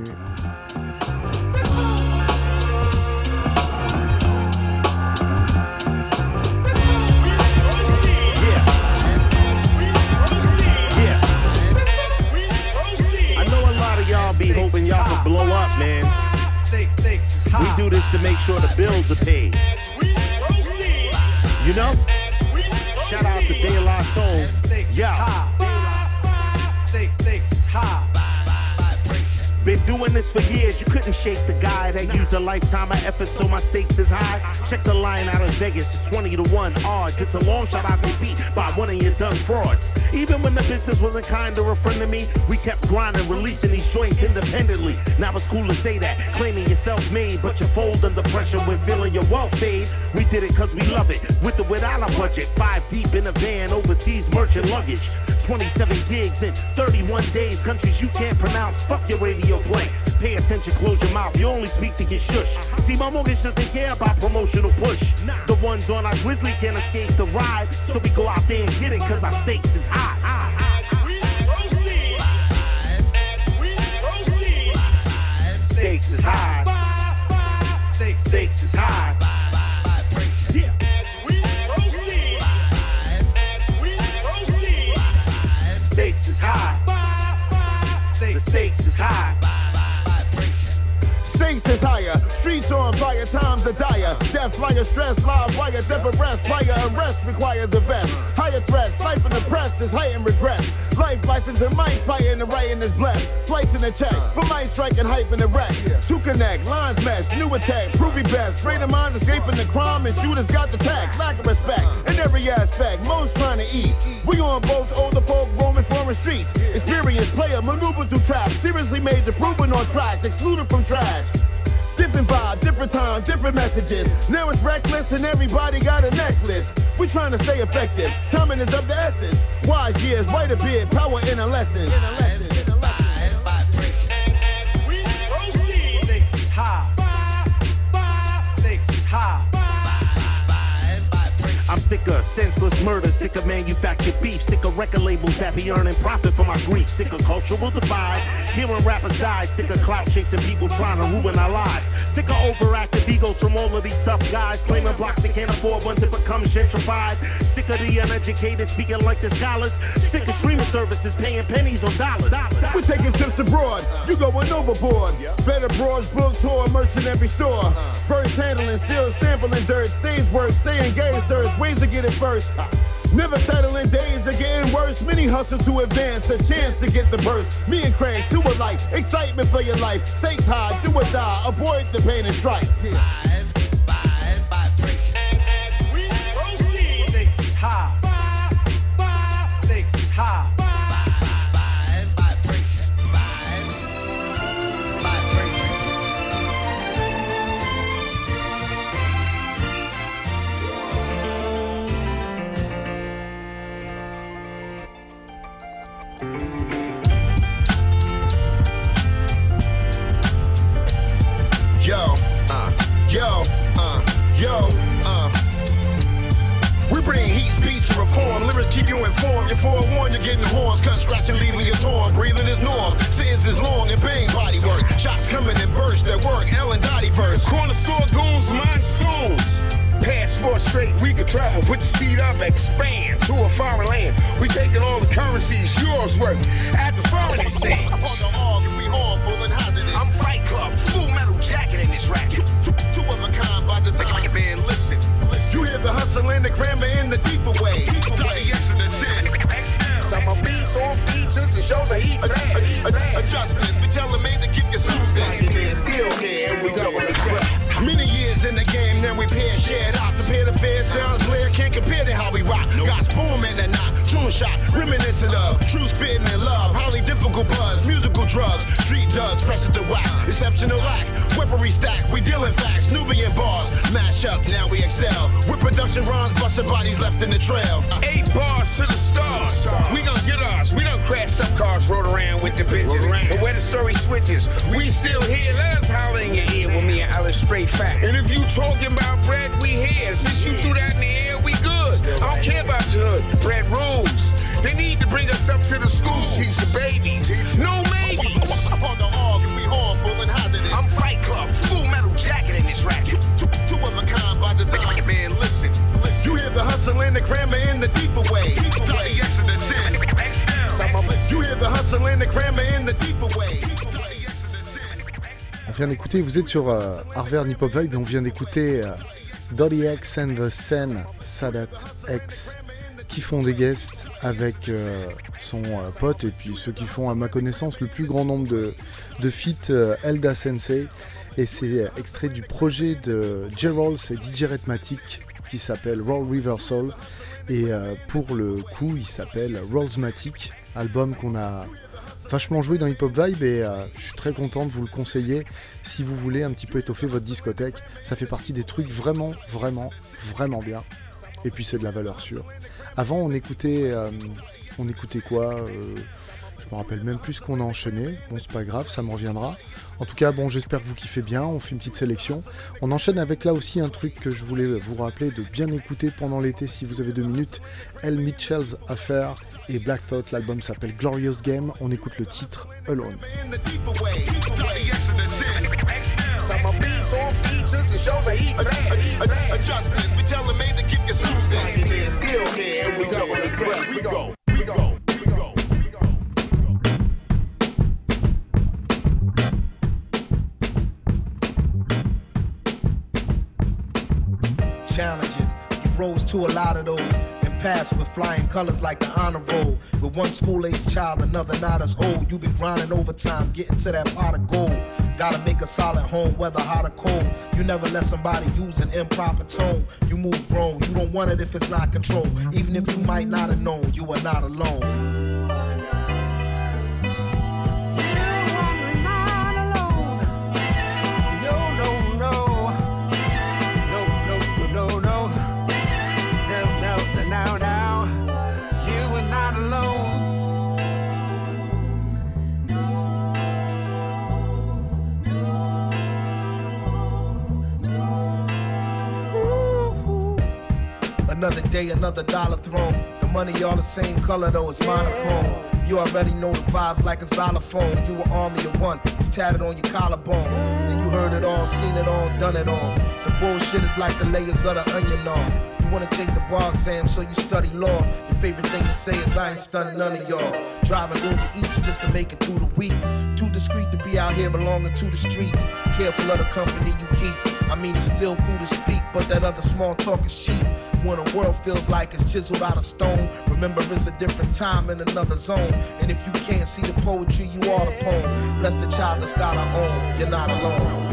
Be hoping y'all can blow up, man. We do this to make sure the bills are paid. You know? Shout out to De La Soul. Yeah. Stakes is high. Been doing this for years, you couldn't shake the guy that used a lifetime of effort, so my stakes is high. Check the line out of Vegas, it's 20-1 odds. It's a long shot I could beat by one of your done frauds. Even when the business wasn't kind or a friend of me, we kept grinding, releasing these joints independently. Now it's cool to say that, claiming you're self-made, but you fold under pressure when feeling your wealth fade. We did it cause we love it, with or without a budget. 5 deep in a van, overseas merchant luggage. 27 gigs in 31 days, countries you can't pronounce. Fuck your radio play. Pay attention, close your mouth. You only speak to get shush. See, my mortgage doesn't care about promotional push. The ones on our Grizzly can't escape the ride, so we go out there and get it cause our stakes is high. Stakes is high. Stakes is high. Yeah. Stakes is high. The stakes is high. Stakes is higher, streets on fire, times are dire. Death, flyer, stress, live wire, death arrest, fire arrest requires the best. Higher threats, life in the press is heightened regret. Life, license, and might, fire in the writing is blessed. Flights in the check, for might strike and hype in the wreck. To connect, lines mesh, new attack, prove your best. Greater minds escaping the crime and shooters got the tax. Lack of respect in every aspect, most trying to eat. We on boats, older folk roaming foreign streets. Experienced player, maneuver through traps. Seriously major, proven on tracks, excluded from trash. Different vibe, different time, different messages. Now it's reckless and everybody got a necklace. We trying to stay effective, timing is of the essence. Wise years, white a beard, power in a lesson. Stakes is high. Stakes is high. I'm sick of senseless murder, sick of manufactured beef, sick of record labels that be earning profit from my grief, sick of cultural divide, hearing rappers died, sick of clout chasing people trying to ruin our lives, sick of overactive egos from all of these tough guys, claiming blocks they can't afford once it becomes gentrified, sick of the uneducated speaking like the scholars, sick of streaming services paying pennies on dollars. We're taking trips abroad, you going overboard. Better broads, book tour, merch in every store. First handling, still sampling dirt, stage work, stay engaged, there's ways to get it first. Never settling, days are getting worse. Many hustle to advance, a chance to get the burst. Me and Craig, two alike, excitement for your life. Stakes high, do or die, avoid the pain and strife. Stakes is high. Stakes is high. We bring heat, beats, and reform. Lyrics keep you informed. You're forewarned, you're getting horns. Cut, scratch, and leaving you torn. Breathing is norm. Sins is long and bang body work. Shots coming in burst that work. Ellen Dottie verse. Corner store goons, monsoons. Passport straight, we can travel. Put your seat up, expand to a foreign land. We taking all the currencies, yours work at the foreign exchange. On the org, we harmful and hazardous. I'm Fight Club, full metal jacket in this racket. Two of a kind by design. Man, listen. You hear the hustle and the grammar in the deeper way. Some of beats on features and shows that he fans. we pair, shared out. Compare the fair sounds clear, can't compare to how we rock. God's booming and not tune shot, reminiscent of true spitting and love. Highly difficult buzz, musical drugs, street duds, press it to whack. Exceptional lack, weaponry stack, we dealing facts, Nubian bars. Mash up, now we excel. With production runs, busting bodies left in the trail. 8 bars to the stars. We gon' get ours. We done crashed up cars, rode around with the bitches. But where the story switches, we still here. Let us holler in your ear with me and Alice straight fact. And if you talking about bread, we here. Since you threw that in the air, we good. I don't care about your hood. Bread rules. They need to bring us up to the schools, teach the babies. No maybes. On the org, we harmful and hazardous. I'm Fight Club, full metal jacket in this racket. Two of a kind by design. Man, listen. You hear the hustle and the grammar in the deeper way. You hear the hustle and the grammar in the deeper way. On vient d'écouter, vous êtes sur Harvard Hip Hop Vibe et on vient d'écouter Dottie X and the Sen, Sadat X, qui font des guests avec son pote et puis ceux qui font à ma connaissance le plus grand nombre de feats, Elda Sensei, et c'est extrait du projet de J-Rolls et DJ Rhythmatic qui s'appelle Roll Reversal et pour le coup il s'appelle Rollsmatic, album qu'on a vachement joué dans Hip Hop Vibe et je suis très content de vous le conseiller si vous voulez un petit peu étoffer votre discothèque. Ça fait partie des trucs vraiment bien et puis c'est de la valeur sûre. Avant on écoutait quoi je me rappelle même plus ce qu'on a enchaîné. Bon, c'est pas grave, ça me reviendra. En tout cas, bon, j'espère que vous kiffez bien. On fait une petite sélection. On enchaîne avec là aussi un truc que je voulais vous rappeler de bien écouter pendant l'été si vous avez 2 minutes. L. Mitchell's Affair et Black Thought. L'album s'appelle Glorious Game. On écoute le titre Alone. Some of beats on features and shows I eat fast. Adjustments, we tell them made to keep your substance. Still here, and we go on the grip. We go. Challenges, you rose to a lot of those and passed with flying colors like the honor roll. With one school-age child, another not as old. You've been grinding overtime, getting to that pot of gold. Gotta make a solid home, whether hot or cold. You never let somebody use an improper tone. You move grown, you don't want it if it's not controlled. Even if you might not have known, you are not alone. Another day, another dollar thrown. The money all the same color though, it's monochrome. You already know the vibes like a xylophone. You an army of one, it's tatted on your collarbone. And you heard it all, seen it all, done it all. The bullshit is like the layers of the onion all. You wanna take the bar exam, so you study law. Your favorite thing to say is I ain't stunning none of y'all. Driving Uber Eats just to make it through the week. Too discreet to be out here belonging to the streets. Careful of the company you keep. I mean it's still cool to speak, but that other small talk is cheap. When a world feels like it's chiseled out of stone, remember it's a different time in another zone. And if you can't see the poetry, you are the poem. Bless the child that's got her own, you're not alone.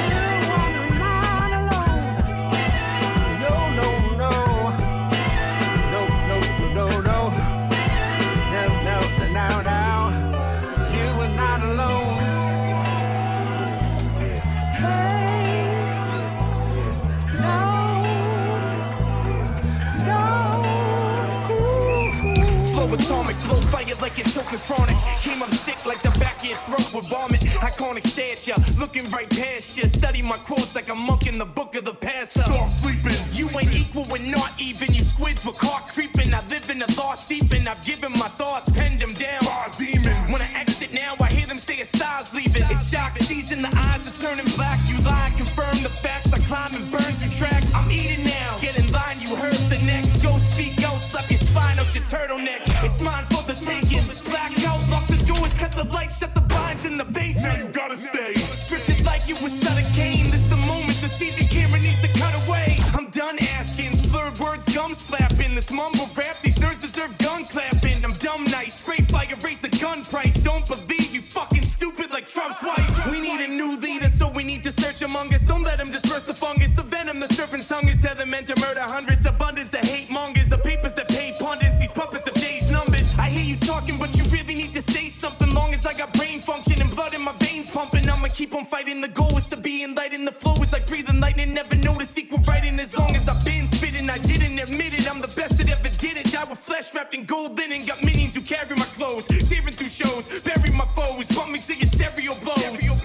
Atomic flow, fire like it's token chronic. Came up sick like the back of your throat with vomit. Iconic stance, ya, looking right past ya. Study my quotes like a monk in the book of the past. Stop sleeping. You ain't equal, we're not even. You squids were caught creeping. I live in the thought steeping. I've given my thoughts, penned them down. Demon. When I exit now, I hear them say a style's leaving. It's shock season, the eyes are turning black. You lie, confirm the facts. I climb and burn through tracks. I'm eating now. Get in line, you heard the next. Go speak out, suck your spine out your turtleneck. It's mine for the taking. Blackout, lock the doors, cut the lights, shut the blinds in the basement. Now you gotta stay. Scripted like it was Sutter Kane. This the moment the TV camera needs to cut away. I'm done asking, slurred words, gum slapping. This mumble rap, these nerds deserve gun clapping. I'm dumb nice, straight fire, raise the gun price. Don't believe you fucking stupid like Trump's wife. We need a new leader, so we need to search among us. Don't let him disperse the fungus, the venom, the serpent's his tongue is tether meant to murder hundreds. Abundance of hate mongers, the papers that pay pundits. These puppets of days numbered. I hear you talking, but you really need to say something. Long as I got brain function and blood in my veins pumping, I'ma keep on fighting. The goal is to be enlightened. The flow is like breathing lightning. Never notice equal writing. As long as I've been spitting, I didn't admit it. I'm the best that ever did it. Die with flesh wrapped in gold linen. Got minions who carry my clothes, tearing through shows, bury my foes, bump me to your stereo blows.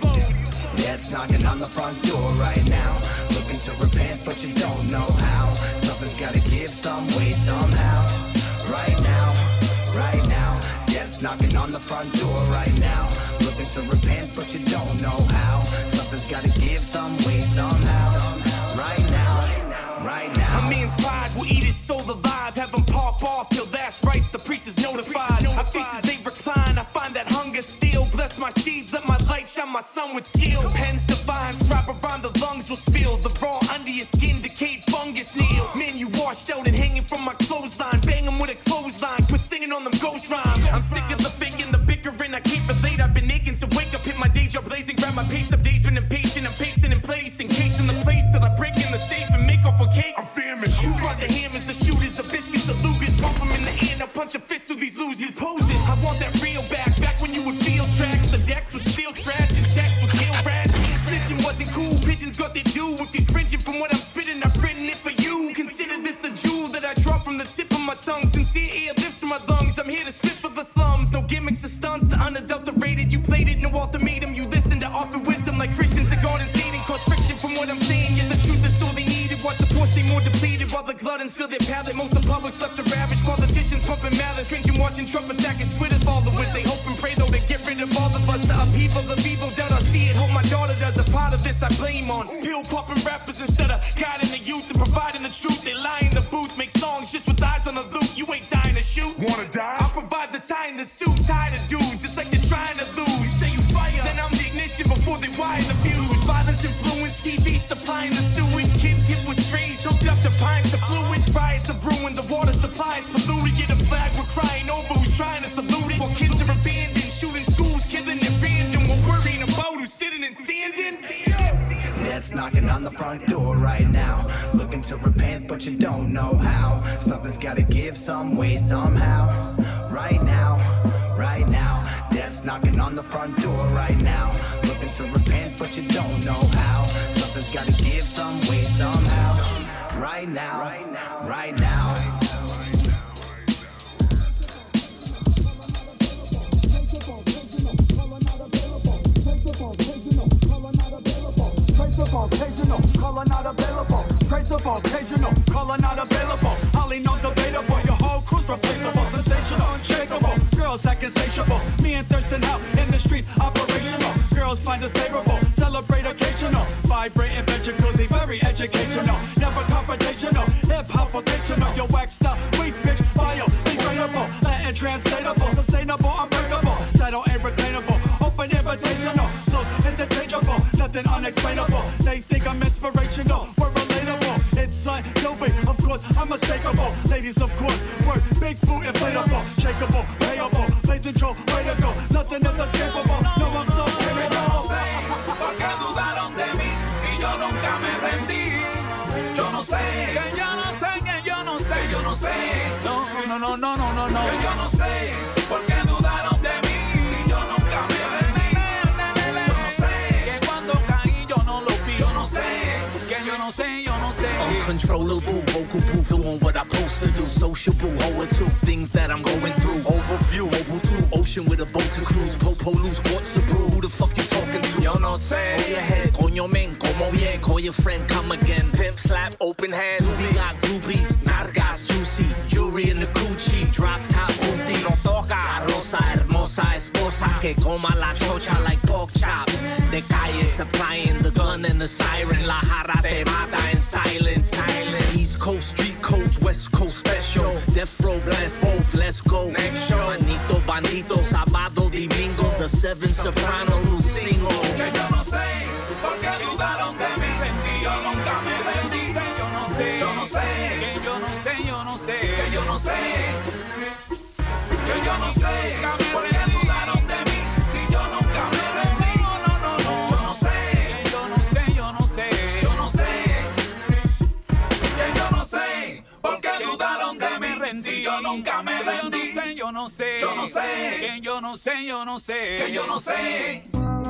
Yeah, it's knocking on the front door right now. Looking to repent, but you don't know how. Something's gotta give some way, somehow. Right now, right now. Yeah, it's knocking on the front door right now. Looking to repent, but you don't know how. Something's gotta give some way, somehow. Right now, right now. A man's pride will eat his soul alive. Have him pop off till that's right. The priest is notified. I face as they recline. I find that hunger still. Bless my seeds, let my light shine my sun with skill. Pens divine, scribe around the lungs will spill. The raw under your skin, decayed fungus kneel. Man, you washed out and hanging from my clothesline. Bang him with a clothesline. Quit singing on them ghost rhymes. I'm sick of the faking, the bickering. I can't relate. I've been aching to wake up, hit my day job blazing. Grab my pace of days, been impatient. I'm pacing in place, encasing the place till I break in the safe and make off a cake. I'm famished. Who brought the hammers, the shooters, the biscuits, the Lugers? Pump them in the air, now punch a fist through these losers. Posing, I want that real back when you would feel tracks. The decks would still scratch and text would kill rats. Snitching wasn't cool, pigeons got their due. If you're cringing from what I'm spitting, I've written it for you. Consider this a jewel that I drop from the tip of my tongue. Sincere air lifts from my lungs. I'm here to spit for the slums. No gimmicks or stunts, the unadulterated. You played it, no ultimatum. You listen to offer wisdom like Christians are gone insane and cause friction from what I'm saying. Yet the truth is all they needed. Watch the poor stay more depleted while the gluttons fill their palate. Most of the public's left to ravage. Politicians pumping malice. Cringing watching Trump attacking Twitter followers. They hope and pray though to get rid of all of us. The upheaval of evil done. I see it. Hope my daughter does. A part of this I blame on pill popping rappers instead of guiding the youth and providing the truth. They lie in the booth, make songs just with eyes on the loot. You ain't dying to shoot. Wanna die? I'll provide the tie in the suit. Tired of dudes. It's like they're trying to lose. You say you fire, then I'm the ignition before they wire the fuse. Violence influence, TV supplying the sewage. Kids hit with strays, hooked up to pints of fluid. Riots have ruined the water supplies, polluted. Get a flag, we're crying over who's trying to salute it. While kids are abandoned, shooting schools, killing and random. We're worrying about who's sitting and standing. Death's knocking on the front door right now. Looking to repent, but you don't know how. Something's gotta give some way, somehow. Right now, right now. Death's knocking on the front door right now. Looking to repent, but you don't know how. Something's gotta give some way, somehow. Right now, right now. Occasional, color not available. Trace of occasional, color not available. Holly no debatable, your whole crew's replaceable. Sensational, unshakable, girls act insatiable. Me and Thurston out in the street, operational. Girls find us favorable, celebrate occasional. Vibrating jacuzzi, very educational. Never confrontational, hip-hop vocational. Your waxed up, weak bitch, bio, degradable. Latin translatable, sustainable, unbreakable. Title ain't retainable, open invitational. So interchangeable, nothing unexplainable. They think I'm inspirational, we're relatable. It's like Joby, of course, unmistakable. Ladies, of course, work big boot inflatable. Shakeable, payable, blazing Joe, way to go. Nothing is escapable, no, I'm so capable. ¿Por qué dudaron de mí si yo nunca me rendí? Yo no sé, que yo no sé, que yo no sé, que yo no sé. No, no, no, no, no, no, no. Que yo no sé, ¿por qué dudaron de mí si yo nunca me rendí? Yo no sé, que cuando caí yo no lo vi. Yo no sé, que yo no sé, yo no sé. Uncontrollable, vocal booth, doing what I'm supposed to do. Sociable, hoe two things that I'm going through. Overview, mobile to ocean with a boat to cruise. Popo loose, quartz a brew. Who the fuck you talking to? Yo no sé. Hold your head, coño men, como bien. Call your friend, come again. Pimp slap, open hand. We got groupies, nargas, juicy. Jewelry in the Gucci, drop top booty. No toca, la rosa hermosa esposa. Que coma la chocha like pork chops. De calle supplying the gun and the siren. La jarra te mata in silence. East Coast street codes, West Coast special. Death row, bless both, let's go. Next show. Manito, bandito, sábado, domingo. The seven soprano, Lucingo. Que yo no sé, por qué dudaron de mí si yo nunca me rendí. Yo no sé, yo no sé, que yo no sé, yo no sé, que yo no sé, que yo no sé, por qué dudaron de mí si yo nunca me rendí. No, no, no, no, yo no sé, que yo no sé, yo no sé, yo no sé. yo nunca me rendí. Yo no sé, yo no sé, que yo no sé, yo no sé, que yo no sé.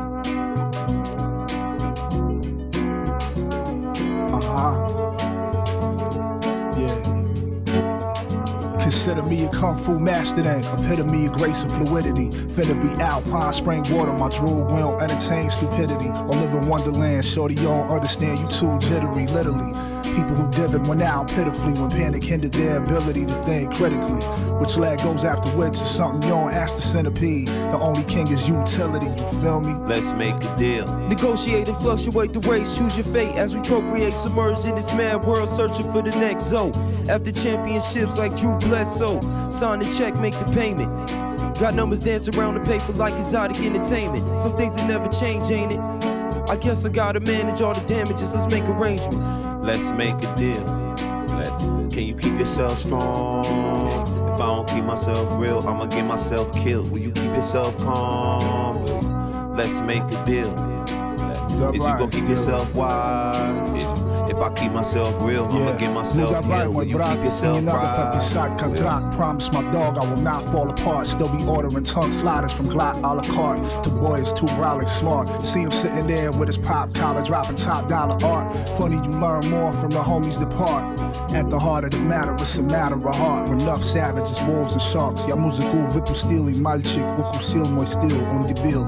Yeah. Consider me a kung fu master then, epitome of grace and fluidity. Finna be alpine, spring water, my drool will entertain stupidity. Or live in wonderland, shorty you don't understand, you too jittery, literally. People who dithered went out pitifully when panic hindered their ability to think critically. Which leg goes after which is something you don't ask the centipede. The only king is utility, you feel me? Let's make a deal. Negotiate and fluctuate the race, choose your fate as we procreate, submerged in this mad world, searching for the next zone. After championships like Drew Bledsoe, sign the check, make the payment. Got numbers dancing around the paper like exotic entertainment. Some things that never change, ain't it? I guess I gotta manage all the damages, let's make arrangements. Let's make a deal. Can you keep yourself strong? If I don't keep myself real, I'ma get myself killed. Will you keep yourself calm? Let's make a deal. Is you gon' keep yourself wise? If I keep myself real, I'ma get myself killed. Will you keep yourself wise? Promise my dog I will not fall apart. Still be ordering tongue sliders from Glock a la carte. To boys too brolic smart. See him sitting there with his pop collar, dropping top dollar art. Funny you learn more from the homies depart. At the heart of the matter, it's a matter of heart. Enough savages, wolves and sharks. Я музыку выпустил и мальчик укусил мой стил, он дебил.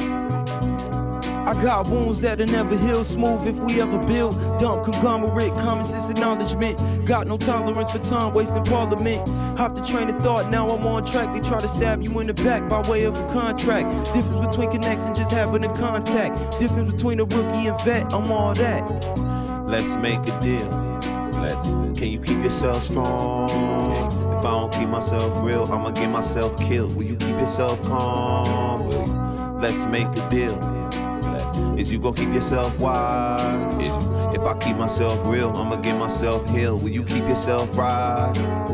I got wounds that'll never heal, smooth if we ever build. Dumb conglomerate, common sense acknowledgement. Got no tolerance for time wasting parliament. Hop the train of thought, now I'm on track. They try to stab you in the back by way of a contract. Difference between connects and just having a contact. Difference between a rookie and vet, I'm all that. Let's make a deal. Can you keep yourself strong? If I don't keep myself real, I'ma get myself killed. Will you keep yourself calm? Let's make a deal. Is you gon' keep yourself wise? If I keep myself real, I'ma get myself healed. Will you keep yourself right?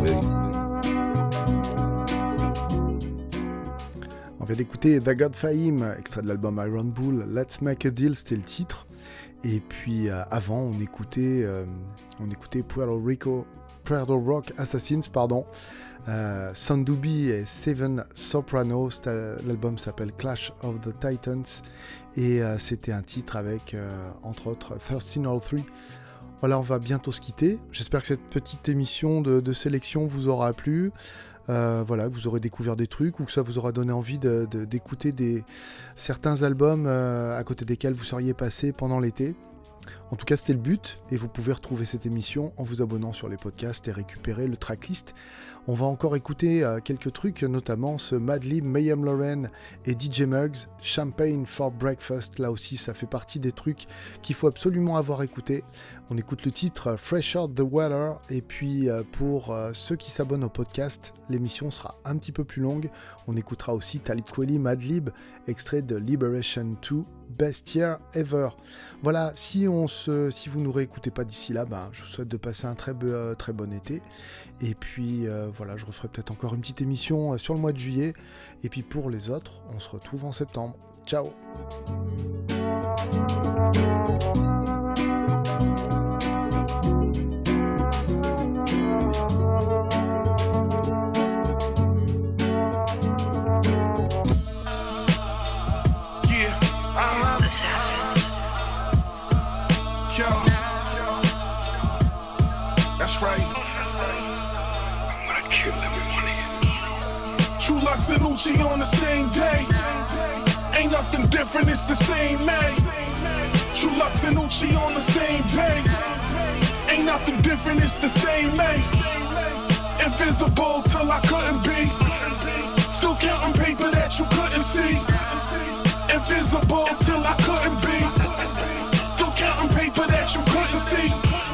On vient d'écouter The God Fahim, extrait de l'album Iron Bull. Let's Make a Deal, c'était le titre. Et puis avant, on écoutait Puerto Rock Assassins, Sandubi et Seven Sopranos. L'album s'appelle Clash of the Titans et c'était un titre avec entre autres 1303. Voilà, on va bientôt se quitter. J'espère que cette petite émission de sélection vous aura plu. Voilà, que vous aurez découvert des trucs ou que ça vous aura donné envie d'écouter certains albums à côté desquels vous seriez passé pendant l'été. En tout cas, c'était le but, et vous pouvez retrouver cette émission en vous abonnant sur les podcasts et récupérer le tracklist. On va encore écouter quelques trucs, notamment ce Madlib, Mayhem Lauren et DJ Muggs, Champagne for Breakfast. Là aussi, ça fait partie des trucs qu'il faut absolument avoir écouté. On écoute le titre Fresh Out the Water, et puis pour ceux qui s'abonnent au podcast, l'émission sera un petit peu plus longue. On écoutera aussi Talib Kweli, Madlib, extrait de Liberation 2, Best Year Ever. Voilà, si vous nous réécoutez pas d'ici là, je vous souhaite de passer un très bon été. Et puis voilà, je referai peut-être encore une petite émission sur le mois de juillet. Et puis pour les autres, on se retrouve en septembre. Ciao. That's right. I'm gonna kill every one of you. True Lux and Lucci on the same day. Ain't nothing different, it's the same May. True Lux and Lucci on the same day. Ain't nothing different, it's the same May. Invisible till I couldn't be. Still counting paper that you couldn't see. Invisible till I couldn't be. Still counting paper that you couldn't see.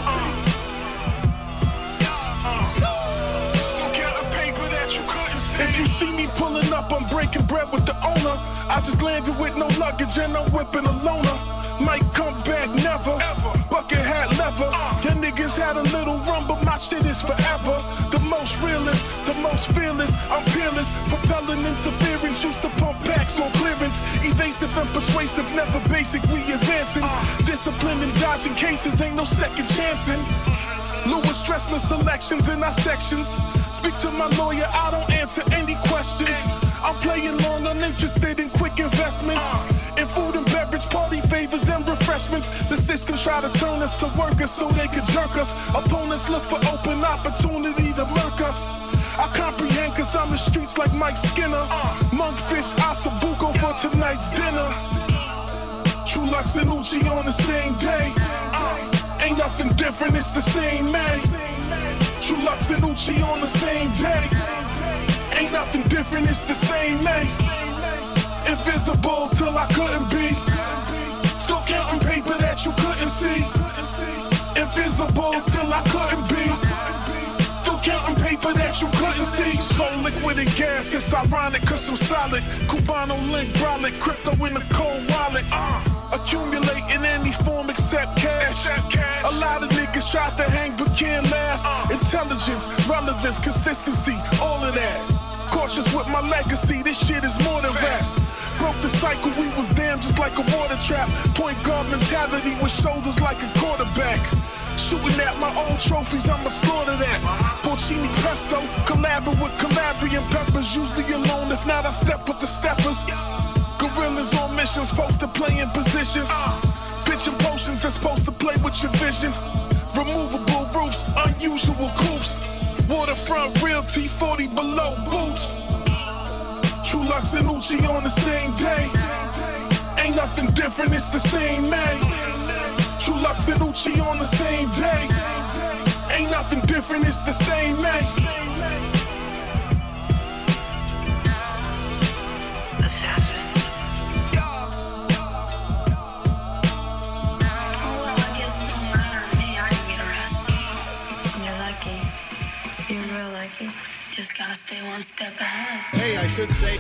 If you see me pulling up, I'm breaking bread with the owner. I just landed with no luggage and I'm whipping a loner. Might come back, never. Bucket hat leather. Your niggas had a little run, but my shit is forever. The most realest, the most fearless. I'm peerless. Propelling interference. Used to pump packs on clearance. Evasive and persuasive, never basic. We advancing. Discipline and dodging cases. Ain't no second chancing. Louis stress specimen selections in our sections. Speak to my lawyer, I don't answer any questions. I'm playing long, uninterested in quick investments. In food and beverage, party favors and refreshments. The system try to turn us to workers so they could jerk us. Opponents look for open opportunity to murk us. I comprehend cause I'm in streets like Mike Skinner. Monkfish, Asabuco for tonight's dinner. True Lux and Uchi on the same day. Ain't nothing different, it's the same man. True Lux and Uchi on the same day. Ain't nothing different, it's the same man. Invisible till I couldn't be. Still counting paper that you couldn't see. Invisible till I couldn't be. Still counting paper that you couldn't see. So liquid and gas, it's ironic cause I'm solid. Cubano link, brolic, crypto in the cold wallet. Accumulate in any form except cash. A lot of niggas tried to hang but can't last. Intelligence, relevance, consistency, all of that. Cautious with my legacy, this shit is more than rap. Broke the cycle, we was damn just like a water trap. Point guard mentality with shoulders like a quarterback. Shooting at my old trophies, I'ma slaughter that. Porcini pesto, collabing with Calabrian peppers. Usually alone, if not I step with the steppers. Gorillas on missions, supposed to play in positions. Pitching potions that's supposed to play with your vision. Removable roofs, unusual coops. Waterfront realty, 40 below boots. True Lux and Uchi on the same day. Ain't nothing different, it's the same man. True Lux and Uchi on the same day. Ain't nothing different, it's the same man. Just gotta stay one step ahead. Hey, I should say,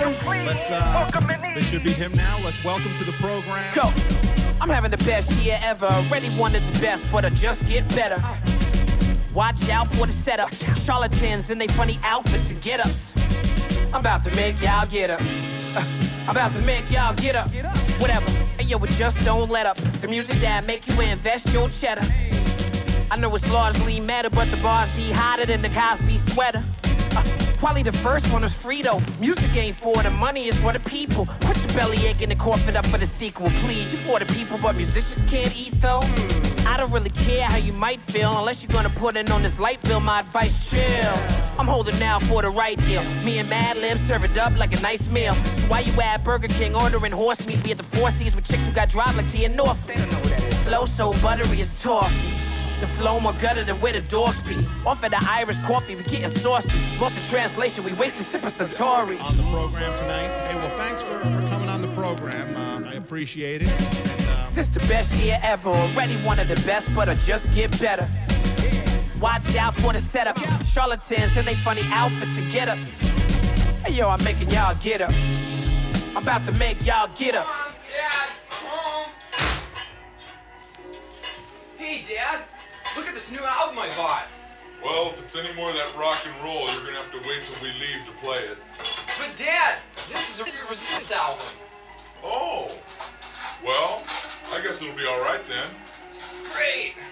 this should be him now. Let's welcome to the program. Go. I'm having the best year ever. Already wanted the best, but I just get better. Watch out for the setup. Charlatans in they funny outfits and get-ups. I'm about to make y'all get up. I'm about to make y'all get up. Whatever. Hey, yo, it just don't let up. The music that make you invest your cheddar. I know it's largely meta, but the bars be hotter than the Cosby sweater. Probably the first one was free though. Music ain't for the money, it's for the people. Put your belly ache in the corporate up for the sequel, please. You for the people, but musicians can't eat though. I don't really care how you might feel unless you're gonna put in on this light bill. My advice, chill. I'm holding out for the right deal. Me and Madlib serve it up like a nice meal. So why you at Burger King ordering horse meat? Be at the Four Seas with chicks who got drive like Tia North. They don't know what that is. Slow, so buttery as toffee. The flow more gutter than where the dogs be. Off of the Irish coffee, we getting saucy. Lost in translation, we wasted sipping Centauri. On the program tonight. Hey, well, thanks for coming on the program. I appreciate it. And, this the best year ever. Already one of the best, but I just get better. Watch out for the setup. Charlatans in they funny outfits and get-ups. Hey, yo, I'm making y'all get up. I'm about to make y'all get up. Hey, Dad. Look at this new album I bought. Well, if it's any more of that rock and roll, you're gonna have to wait till we leave to play it. But Dad, this is a Resist album. Oh. Well, I guess it'll be all right then. Great.